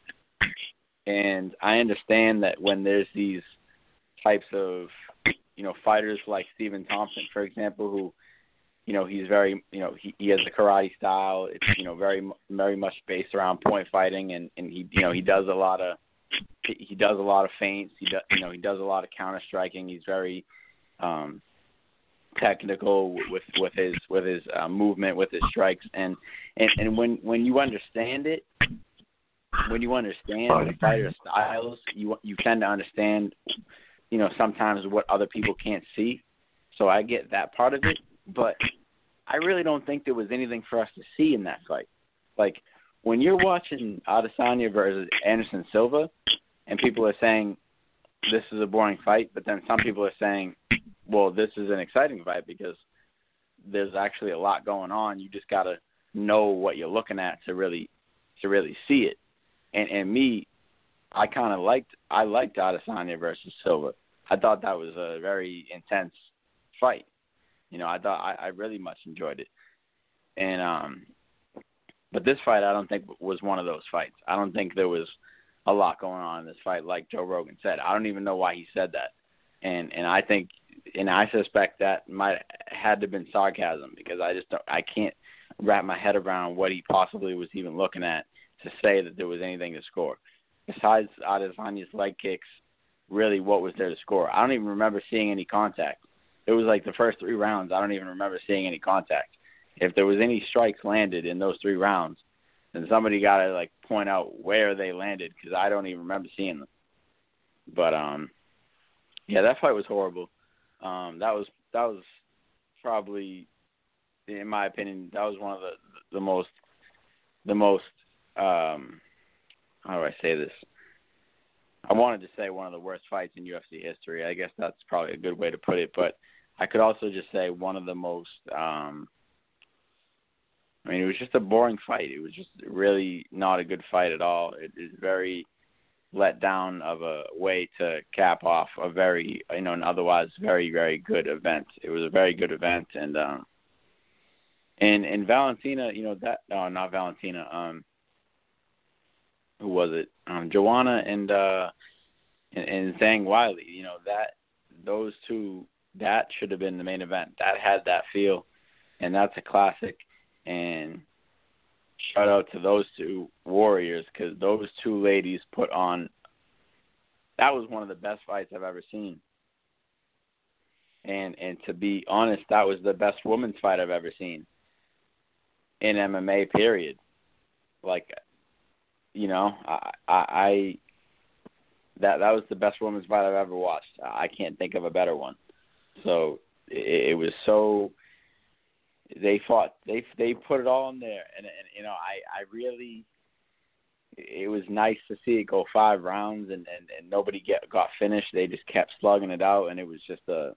And I understand that when there's these types of, you know, fighters like Stephen Thompson, for example, who, you know, he's very, you know, he, he has a karate style. It's, you know, very, very much based around point fighting, and, and he, you know, he does a lot of, he does a lot of feints. He does, you know, he does a lot of counter striking. He's very um, technical with with his with his uh, movement, with his strikes, and, and and when when you understand it. When you understand the fighter styles, you you tend to understand, you know, sometimes what other people can't see. So I get that part of it, but I really don't think there was anything for us to see in that fight. Like, when you're watching Adesanya versus Anderson Silva, and people are saying this is a boring fight, but then some people are saying, well, this is an exciting fight because there's actually a lot going on. You just got to know what you're looking at to really to really see it. And and me, I kind of liked I liked Adesanya versus Silva. I thought that was a very intense fight. You know, I thought I, I really much enjoyed it. And um, but this fight, I don't think was one of those fights. I don't think there was a lot going on in this fight, like Joe Rogan said. I don't even know why he said that. And and I think and I suspect that might had to have been sarcasm because I just don't, I can't wrap my head around what he possibly was even looking at to say that there was anything to score. Besides Adesanya's leg kicks, really what was there to score? I don't even remember seeing any contact. It was like the first three rounds, I don't even remember seeing any contact. If there was any strikes landed in those three rounds, then somebody got to like point out where they landed because I don't even remember seeing them. But um, yeah, that fight was horrible. Um, that was that was probably, in my opinion, that was one of the the most the most Um, how do I say this? I wanted to say one of the worst fights in U F C history. I guess that's probably a good way to put it. But I could also just say one of the most, um, I mean, it was just a boring fight. It was just really not a good fight at all. It is very let down of a way to cap off a very, you know, an otherwise very, very good event. It was a very good event. And, um, and, and Valentina, you know, that, no, not Valentina, um, who was it? Um, Joanna and, uh, and and Zhang Weili. You know that those two that should have been the main event. That had that feel, and that's a classic. And shout out to those two warriors because those two ladies put on. That was one of the best fights I've ever seen. And and to be honest, that was the best women's fight I've ever seen in M M A. Period. Like. You know, I, I, I that that was the best women's fight I've ever watched. I can't think of a better one. So it, it was so they fought, they they put it all in there, and, and you know, I, I really, it was nice to see it go five rounds and, and, and nobody get got finished. They just kept slugging it out, and it was just a,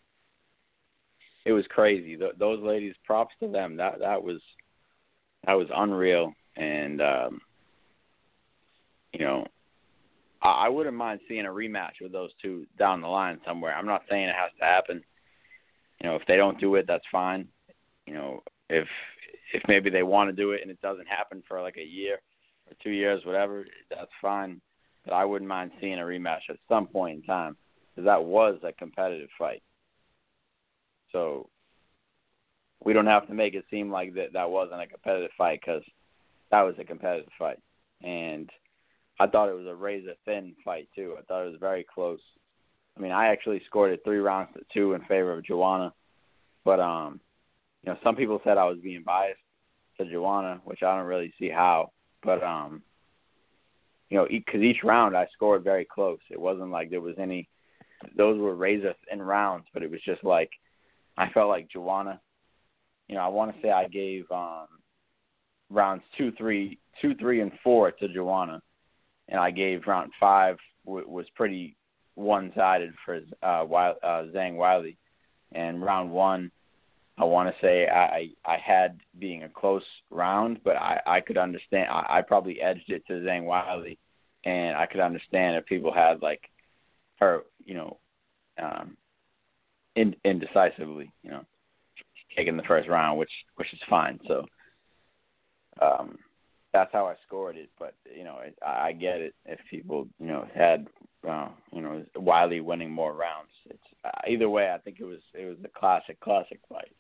it was crazy. Th- those ladies, props to them. That that was that was unreal, and. um You know, I wouldn't mind seeing a rematch with those two down the line somewhere. I'm not saying it has to happen. You know, if they don't do it, that's fine. You know, if if maybe they want to do it and it doesn't happen for like a year or two years, whatever, that's fine. But I wouldn't mind seeing a rematch at some point in time because that was a competitive fight. So we don't have to make it seem like that that wasn't a competitive fight because that was a competitive fight. And I thought it was a razor-thin fight, too. I thought it was very close. I mean, I actually scored it three rounds to two in favor of Joanna. But um, you know, some people said I was being biased to Joanna, which I don't really see how. But um, you know, because each round I scored very close. It wasn't like there was any. Those were razor thin rounds, but it was just like I felt like Joanna. You know, I want to say I gave um, rounds two, three, two, three, and four to Joanna, and I gave round five w- was pretty one-sided for uh, Wiley, uh, Zhang Weili, and round one, I want to say I, I had being a close round, but I, I could understand. I, I probably edged it to Zhang Weili, and I could understand if people had like her, you know, um, in, indecisively, you know, taking the first round, which which is fine. So um, that's how I scored it. But you know, it, I, I get it if people, you know, had uh, you know Wiley winning more rounds. It's uh, either way. I think it was it was a classic classic fight.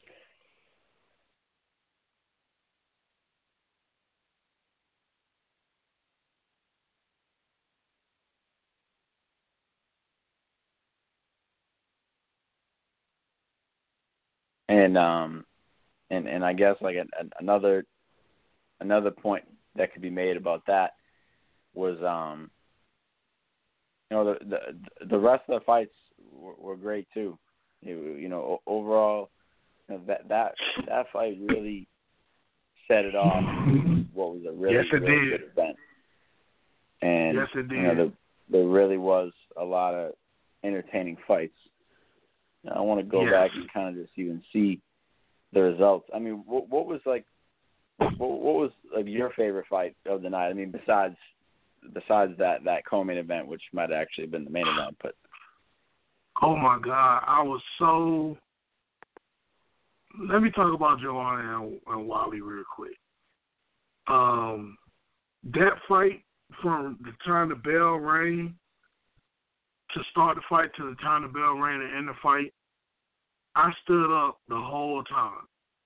And um, and and I guess like a, a, another another point that could be made about that was um, you know the the the rest of the fights were, were great too. You, you know overall, you know, that that that fight really set it off. What was a really yes, it really did. good event. And yes, it did. you know there, there really was a lot of entertaining fights. I want to go yes. back and kind of just even see the results. I mean, what, what was like, what, what was like your favorite fight of the night? I mean, besides besides that that co-main event, which might have actually been the main event, but oh my God, I was so. Let me talk about Joanna and, and Wiley real quick. Um, that fight from the time the bell rang to start the fight to the time the bell rang and end the fight, I stood up the whole time.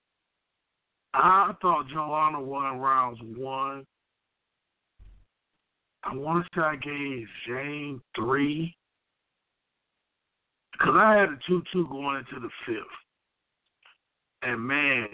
I thought Joanna won rounds one. I want to say I gave Zhang three because I had a two two going into the fifth. And man,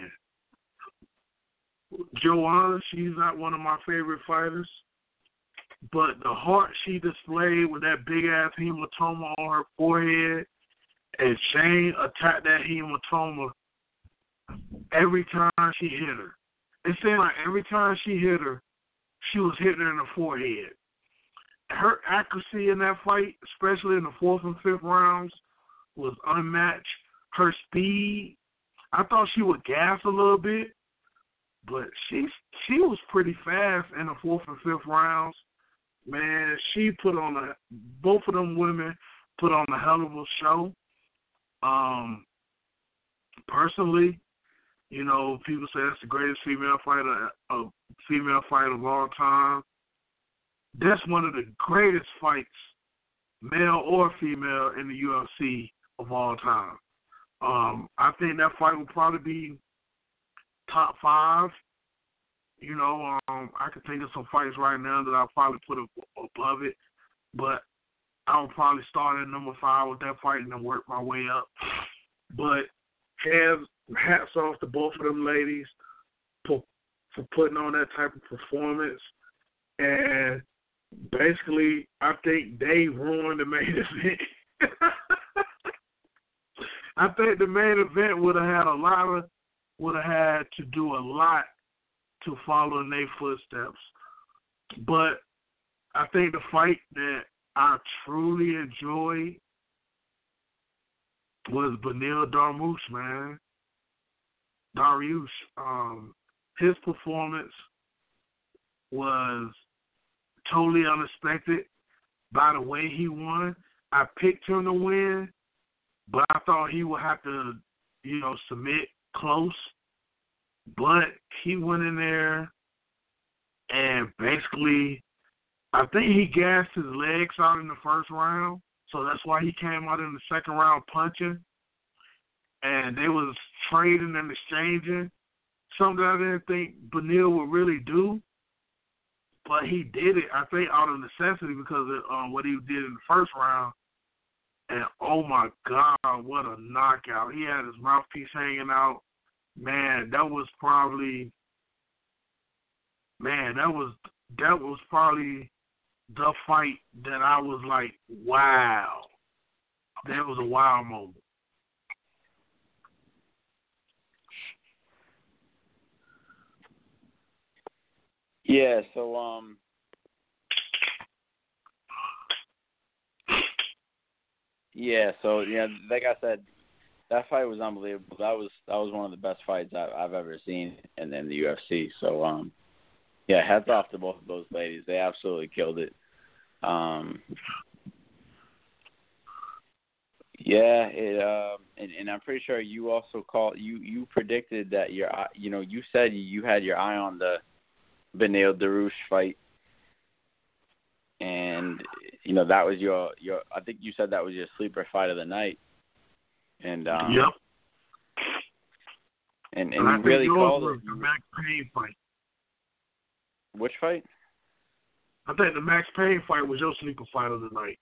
Joanna, she's not one of my favorite fighters, but the heart she displayed with that big ass hematoma on her forehead, and Shane attacked that hematoma every time she hit her. It seemed like every time she hit her, she was hitting her in the forehead. Her accuracy in that fight, especially in the fourth and fifth rounds, was unmatched. Her speed, I thought she would gas a little bit, but she she was pretty fast in the fourth and fifth rounds. Man, she put on a both of them women put on a hell of a show. Um, personally, you know, people say that's the greatest female fighter, a female fight of all time. That's one of the greatest fights, male or female, in the U F C of all time. Um, I think that fight will probably be top five. You know, um, I can think of some fights right now that I'll probably put above it, but I'll probably start at number five with that fight and then work my way up. But hands, hats off to both of them ladies for, for putting on that type of performance. And basically, I think they ruined the main event. I think the main event would have had a lot of, would have had to do a lot to follow in their footsteps. But I think the fight that I truly enjoyed was Beneil Dariush, man. Dariush, um, his performance was totally unexpected by the way he won. I picked him to win, but I thought he would have to, you know, submit close. But he went in there and basically, I think he gassed his legs out in the first round, so that's why he came out in the second round punching. And they was trading and exchanging, something I didn't think Beneil would really do. But he did it, I think, out of necessity because of um, what he did in the first round. And, oh, oh my God, what a knockout. He had his mouthpiece hanging out. Man, that was probably, man, that was, that was probably the fight that I was like, wow. That was a wow moment. Yeah, so, um, yeah, so, yeah, like I said, that fight was unbelievable. That was that was one of the best fights I've, I've ever seen in, in the U F C. So, um, yeah, hats off to both of those ladies. They absolutely killed it. Um, yeah, it, uh, and, and I'm pretty sure you also called you you predicted that your you know you said you had your eye on the Beneil Dariush fight, and you know that was your your I think you said that was your sleeper fight of the night. And um, yep. And, and, and I you think really yours called was it. the Max Payne fight. Which fight? I think the Max Payne fight was your sleeper fight of the night.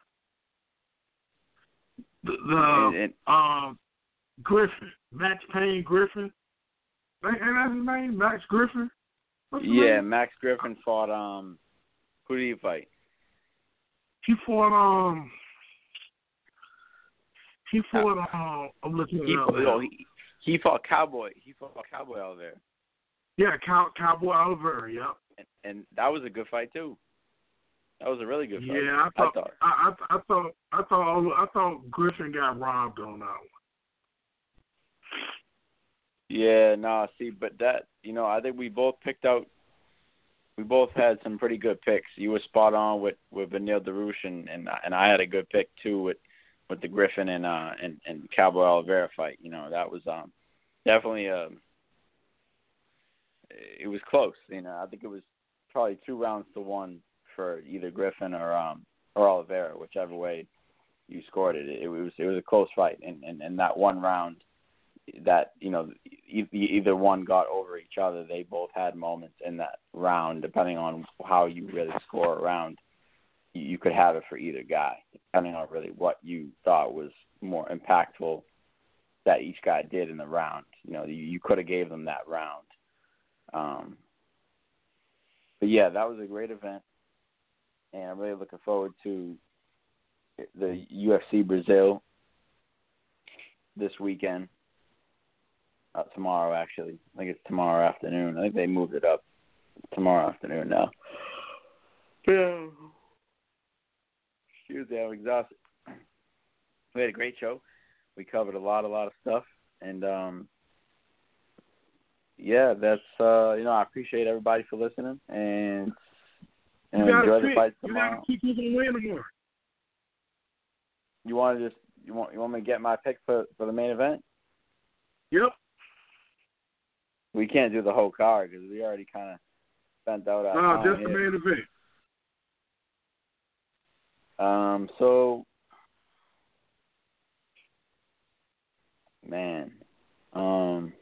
The, the and, and, um Griffin, Max Payne Griffin. Ain't that his name? Max Griffin. What's his yeah, name? Max Griffin fought. Um, who did he fight? He fought. Um. He fought. Uh, um, I'm looking he, it up fought, now. oh, he, he fought Cowboy. He fought Cowboy Oliveira. Yeah, Cow, Cowboy Oliveira. Yep. And, and that was a good fight too. That was a really good fight. Yeah, I thought. I thought. I, I, I thought. I thought. I thought Griffin got robbed on that one. Yeah, no, nah, see, but that, you know, I think we both picked out. We both had some pretty good picks. You were spot on with with Beneil Dariush, and, and and I had a good pick too with. with the Griffin and uh and, and Cowboy Oliveira fight. You know, that was um definitely um it was close. You know, I think it was probably two rounds to one for either Griffin or um or Oliveira, whichever way you scored it. It, it was it was a close fight, and, and, and that one round that, you know, e- either one got over each other. They both had moments in that round, depending on how you really score a round. You could have it for either guy, depending on really what you thought was more impactful that each guy did in the round. You know, you, you could have gave them that round. Um, but, yeah, that was a great event, and I'm really looking forward to the U F C Brazil this weekend, uh, tomorrow, actually. I think it's tomorrow afternoon. I think they moved it up tomorrow afternoon now. Yeah. Tuesday, I'm exhausted. We had a great show. We covered a lot, a lot of stuff, and um, yeah, that's uh, you know, I appreciate everybody for listening, and and you enjoy the pick. fights You tomorrow. gotta keep moving away tomorrow. You want to just you want you want me to get my pick for for the main event? Yep. We can't do the whole card because we already kind of spent out our No, time just here. the main event. Um, so, man, um,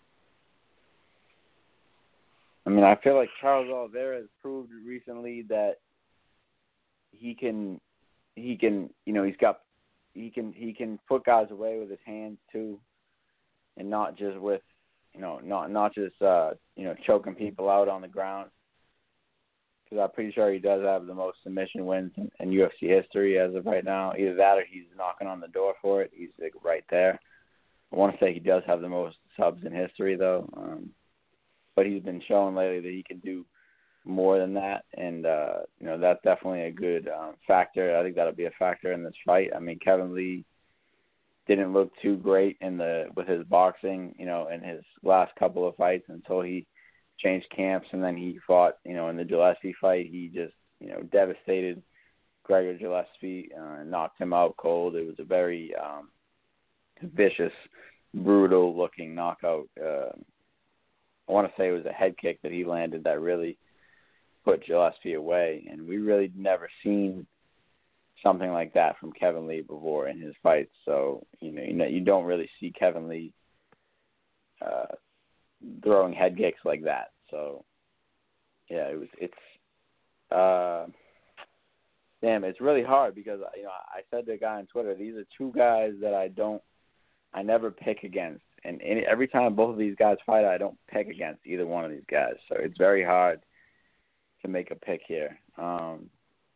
I mean, I feel like Charles Oliveira has proved recently that he can, he can, you know, he's got, he can, he can put guys away with his hands too, and not just with, you know, not not just, uh, you know, choking people out on the ground. Because I'm pretty sure he does have the most submission wins in, in U F C history as of right now. Either that or he's knocking on the door for it. He's like right there. I want to say he does have the most subs in history, though. Um, but he's been showing lately that he can do more than that. And, uh, you know, that's definitely a good um, factor. I think that'll be a factor in this fight. I mean, Kevin Lee didn't look too great in the with his boxing, you know, in his last couple of fights until he changed camps, and then he fought, you know, in the Gillespie fight. He just, you know, devastated Gregor Gillespie uh, and knocked him out cold. It was a very um, vicious, brutal-looking knockout. Uh, I want to say it was a head kick that he landed that really put Gillespie away, and we really never seen something like that from Kevin Lee before in his fights. So, you know, you, know, you don't really see Kevin Lee uh, throwing head kicks like that. So, yeah, it was. It's. Uh, damn, it's really hard because you know I said to a guy on Twitter, these are two guys that I don't, I never pick against, and any, every time both of these guys fight, I don't pick against either one of these guys. So it's very hard to make a pick here. Um,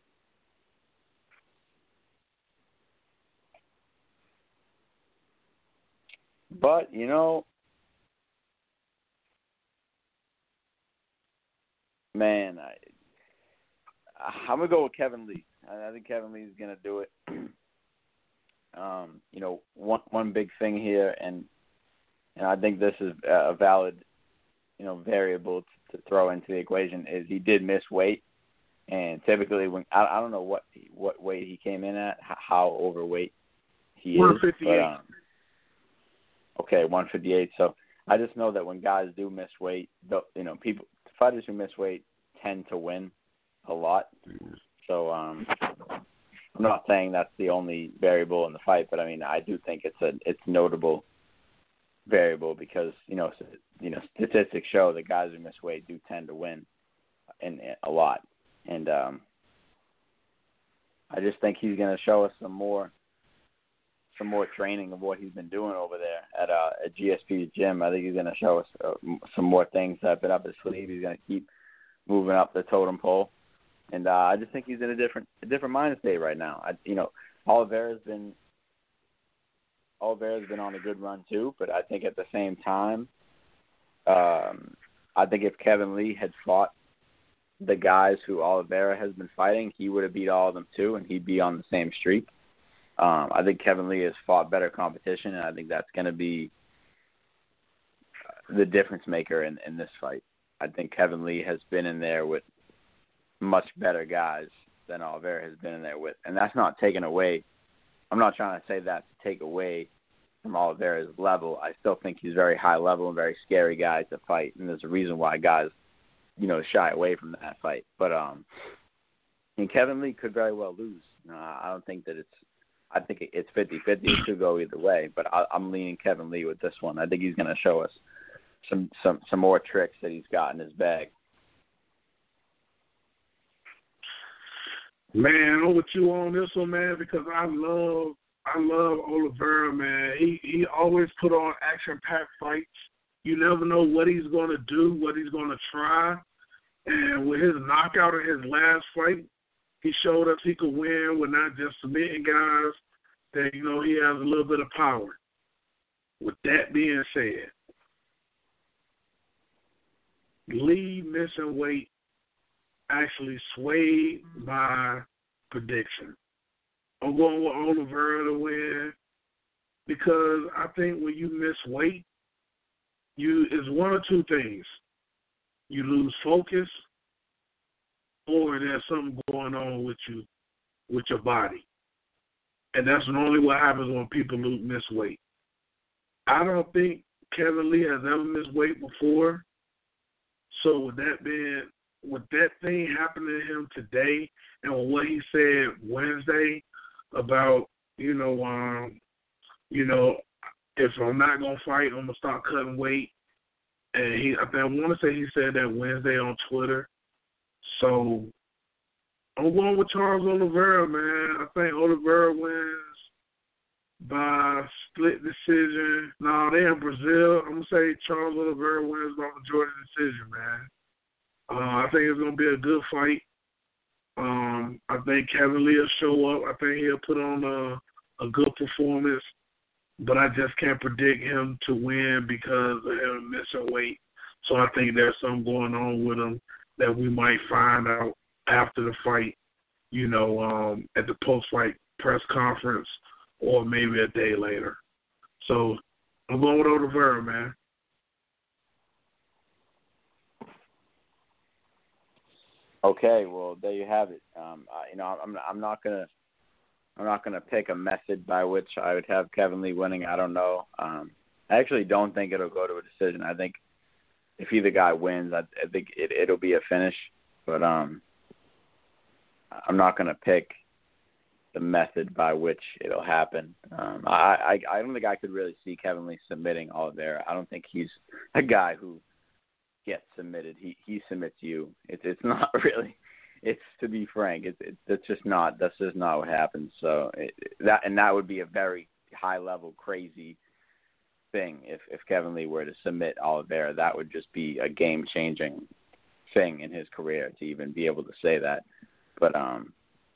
but you know, man, I, I'm gonna go with Kevin Lee. I, I think Kevin Lee is gonna do it. Um, you know, one one big thing here, and and I think this is a valid, you know, variable to, to throw into the equation is he did miss weight, and typically when I, I don't know what what weight he came in at, how overweight he one is. fifty-eight. But, um, okay, one fifty-eight. So I just know that when guys do miss weight, you know, people fighters who miss weight tend to win a lot. So um, I'm not saying that's the only variable in the fight, but I mean I do think it's a it's notable variable because you know you know statistics show that guys who miss weight do tend to win in, in a lot, and um, I just think he's going to show us some more some more training of what he's been doing over there at uh, at G S P's gym. I think he's going to show us uh, some more things that have been up his sleeve. He's going to keep moving up the totem pole. And uh, I just think he's in a different a different mind state right now. I, you know, Oliveira's been Oliveira's been on a good run too, but I think at the same time, um, I think if Kevin Lee had fought the guys who Oliveira has been fighting, he would have beat all of them too, and he'd be on the same streak. Um, I think Kevin Lee has fought better competition, and I think that's going to be the difference maker in, in this fight. I think Kevin Lee has been in there with much better guys than Oliveira has been in there with. And that's not taken away. I'm not trying to say that to take away from Oliveira's level. I still think he's very high level and very scary guy to fight. And there's a reason why guys, you know, shy away from that fight. But um, and Kevin Lee could very well lose. Uh, I don't think that it's, I think it's fifty-fifty. It could go either way. But I, I'm leaning Kevin Lee with this one. I think he's going to show us some, some, some more tricks that he's got in his bag. Man, I'm with you on this one, man, because I love I love Oliveira, man. He he always put on action-packed fights. You never know what he's going to do, what he's going to try. And with his knockout in his last fight, he showed us he could win with not just submitting guys, that, you know, he has a little bit of power. With that being said, Lee missing weight actually swayed my prediction. I'm going with Oliveira to win because I think when you miss weight, you it's one or two things. You lose focus, or there's something going on with you, with your body. And that's normally what happens when people lose, miss weight. I don't think Kevin Lee has ever missed weight before. So with that being with that thing happening to him today and with what he said Wednesday about, you know, um, you know, if I'm not gonna fight, I'm gonna start cutting weight. And he, I think I want to say he said that Wednesday on Twitter. So I'm going with Charles Oliveira, man. I think Oliveira wins by split decision. No, they in Brazil. I'm gonna say Charles Oliveira wins by majority decision, man. Uh, I think it's going to be a good fight. Um, I think Kevin Lee will show up. I think he'll put on a, a good performance. But I just can't predict him to win because of him missing weight. So I think there's something going on with him that we might find out after the fight, you know, um, at the post-fight press conference or maybe a day later. So I'm going with Oliveira, man. Okay, well there you have it. Um, I, you know, I'm I'm not gonna I'm not gonna pick a method by which I would have Kevin Lee winning. I don't know. Um, I actually don't think it'll go to a decision. I think if either guy wins, I, I think it, it'll be a finish. But um, I'm not gonna pick the method by which it'll happen. Um, I, I I don't think I could really see Kevin Lee submitting Oliveira. I don't think he's a guy who gets submitted. He he submits you. It's it's not really it's to be frank, it's it, that's just not that's just not what happens. So it, that and that would be a very high level crazy thing if if Kevin Lee were to submit Oliveira. That would just be a game changing thing in his career to even be able to say that. But um,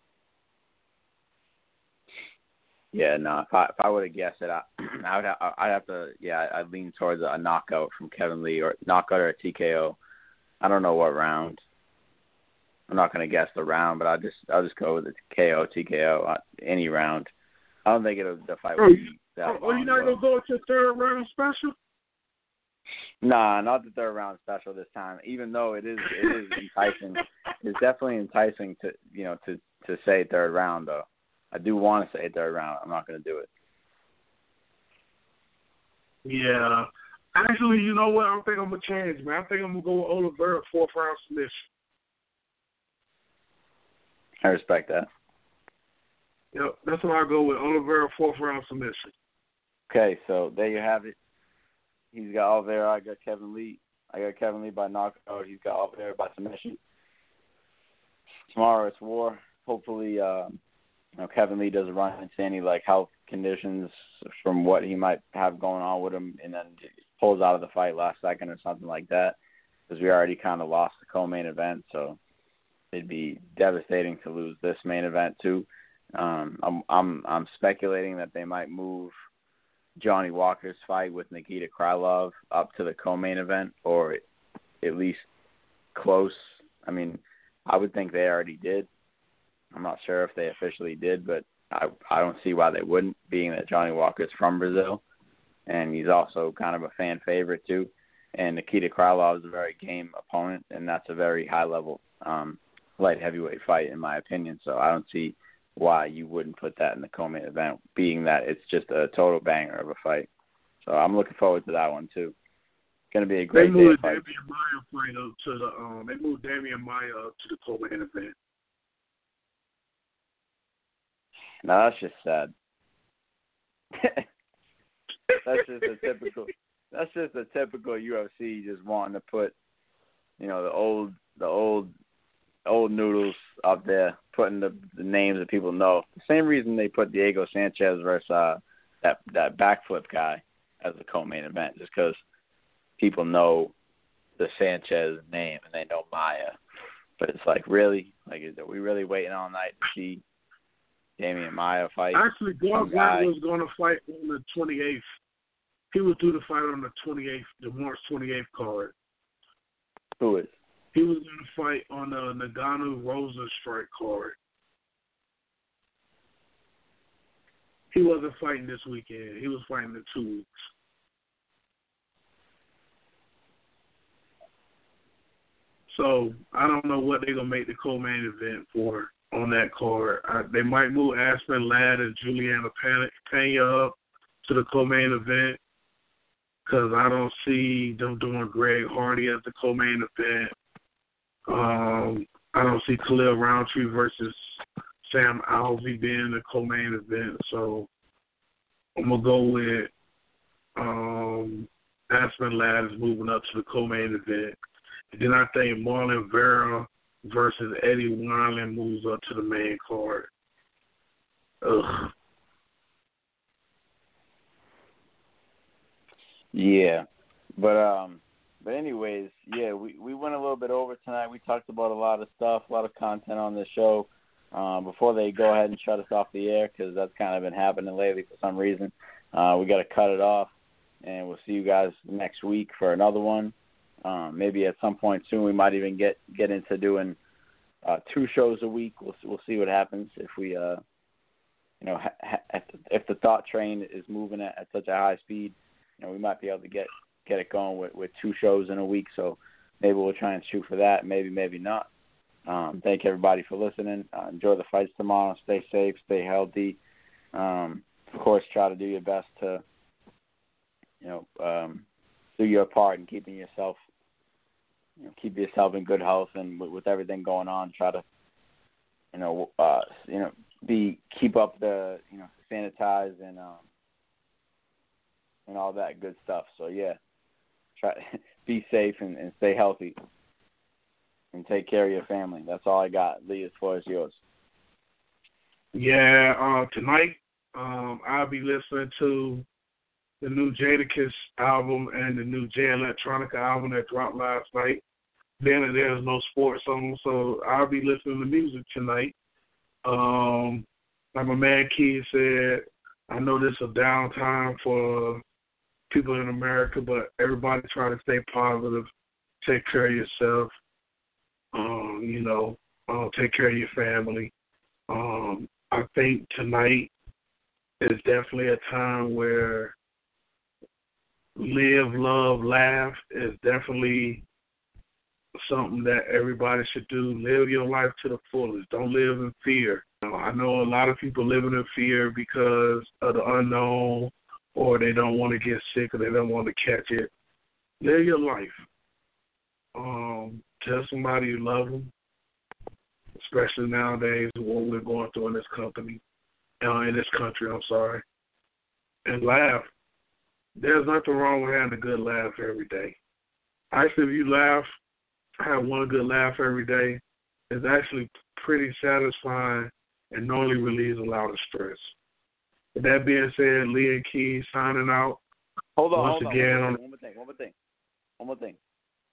yeah, no. If I if I would have guessed it, I, I would have, I'd have to yeah I'd lean towards a knockout from Kevin Lee or knockout or a T K O. I don't know what round. I'm not going to guess the round, but I'll just I'll just go with the K O, T K O, uh, any round. I don't think it'll the fight will be that long. Oh, you not gonna go with your third round special? Nah, not the third round special this time. Even though it is it is enticing, it's definitely enticing to you know to, to say third round though. I do want to say third round. I'm not going to do it. Yeah. Actually, you know what? I don't think I'm gonna change, man. I think I'm gonna go with Oliveira fourth round submission. I respect that. Yep, that's what I'll go with. Oliveira fourth round submission. Okay, so there you have it. He's got Oliveira. I got Kevin Lee. I got Kevin Lee by knockout. He's got Oliveira by submission. Tomorrow it's war. Hopefully, uh, you know, Kevin Lee doesn't run into any like health conditions from what he might have going on with him, and then pulls out of the fight last second or something like that. Because we already kind of lost the co-main event, so it'd be devastating to lose this main event too. Um, I'm I'm I'm speculating that they might move Johnny Walker's fight with Nikita Krylov up to the co-main event, or at least close. I mean, I would think they already did. I'm not sure if they officially did, but I I don't see why they wouldn't, being that Johnny Walker's from Brazil, and he's also kind of a fan favorite too. And Nikita Krylov is a very game opponent, and that's a very high-level um, light heavyweight fight, in my opinion. So I don't see why you wouldn't put that in the co-main event, being that it's just a total banger of a fight. So I'm looking forward to that one too. It's going to be a great they day moved of fights. Damian Maia fight up to the um. They moved Damian Maia up to the co-main event. No, that's just sad. That's just a typical. That's just a typical U F C just wanting to put, you know, the old, the old, old noodles up there, putting the, the names that people know. The same reason they put Diego Sanchez versus uh, that that backflip guy as the co-main event, just because people know the Sanchez name and they know Maia. But it's like, really, like, is, are we really waiting all night to see Damian Maia fight? Actually, Garbrandt was going to fight on the twenty-eighth. He was due to fight on the twenty-eighth, the March twenty-eighth card. Who is? He was going to fight on the Nagano Rosa strike card. He wasn't fighting this weekend. He was fighting in two weeks. So I don't know what they're going to make the co-main event for on that card. I, they might move Aspen Ladd and Juliana Pena up to the co-main event, because I don't see them doing Greg Hardy as the co-main event. Um, I don't see Khalil Roundtree versus Sam Alvey being the co-main event. So I'm going to go with um, Aspen Ladd is moving up to the co-main event. And then I think Marlon Vera versus Eddie Wineland moves up to the main card. Ugh. Yeah, but um, but anyways, yeah, we, we went a little bit over tonight. We talked about a lot of stuff, a lot of content on this show. Um, before they go ahead and shut us off the air, because that's kind of been happening lately for some reason, uh, we got to cut it off, and we'll see you guys next week for another one. Um, maybe at some point soon we might even get, get into doing uh, two shows a week. We'll we'll see what happens if we uh you know ha- ha- if the thought train is moving at, at such a high speed. You know, we might be able to get, get it going with, with two shows in a week, so maybe we'll try and shoot for that, maybe, maybe not. Um, thank everybody for listening. Uh, enjoy the fights tomorrow. Stay safe, stay healthy. Um, of course, try to do your best to, you know, um, do your part in keeping yourself, you know, keep yourself in good health, and with, with everything going on, try to, you know, uh, you know, be keep up the, you know, sanitize and um, and all that good stuff. So, yeah, try be safe and, and stay healthy. and take care of your family. That's all I got. Lee, as far as yours. Yeah, uh, tonight um, I'll be listening to the new Jadakiss album and the new Jay Electronica album that dropped last night. Then there's no sports on, so I'll be listening to music tonight. Um, like my man Keith said, I know this is a downtime for people in America, but everybody try to stay positive, take care of yourself, um, you know, uh, take care of your family. Um, I think tonight is definitely a time where live, love, laugh is definitely something that everybody should do. Live your life to the fullest. Don't live in fear. You know, I know a lot of people living in fear because of the unknown, or they don't want to get sick, or they don't want to catch it. Live your life. Um, tell somebody you love them, especially nowadays what we're going through in this company, uh, in this country. I'm sorry, and laugh. There's nothing wrong with having a good laugh every day. Actually, if you laugh, have one good laugh every day, it's actually pretty satisfying and normally relieves a lot of stress. With that being said, Lee and Key signing out. Hold on, once hold again. on. One more thing, one more thing, one more thing.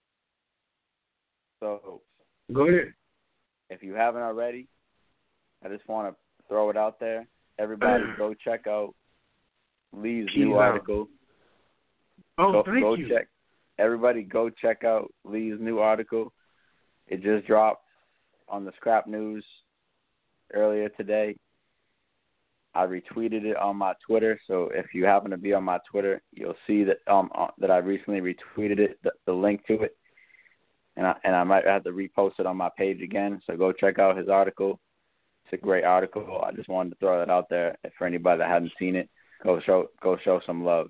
So, go ahead. If you haven't already, I just want to throw it out there. Everybody, go check out Lee's Key new out. article. Oh, go, thank go you. Check. Everybody, go check out Lee's new article. It just dropped on the Scrap News earlier today. I retweeted it on my Twitter, so if you happen to be on my Twitter, you'll see that um uh, that I recently retweeted it, the, the link to it, and I and I might have to repost it on my page again. So go check out his article. It's a great article. I just wanted to throw that out there for anybody that hadn't seen it. Go show go show some love.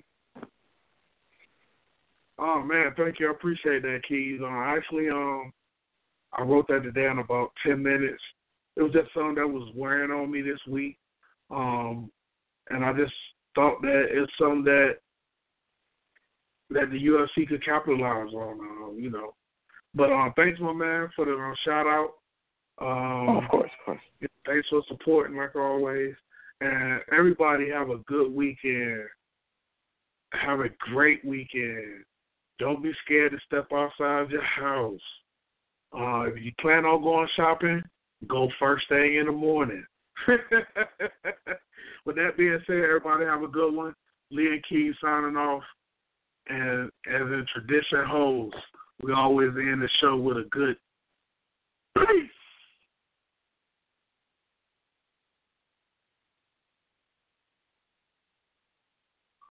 Oh man, thank you. I appreciate that, Keys. Uh, actually, um, I wrote that today in about ten minutes. It was just something that was wearing on me this week, um, and I just thought that it's something that that the U F C could capitalize on. Uh, you know, but um, thanks, my man, for the uh, shout out. Um, oh, of course, of course. Thanks for supporting, like always, and everybody have a good weekend. Have a great weekend. Don't be scared to step outside your house. Uh, if you plan on going shopping, go first thing in the morning. With that being said, everybody have a good one. Lee and Key signing off. And as in tradition holds, we always end the show with a good peace.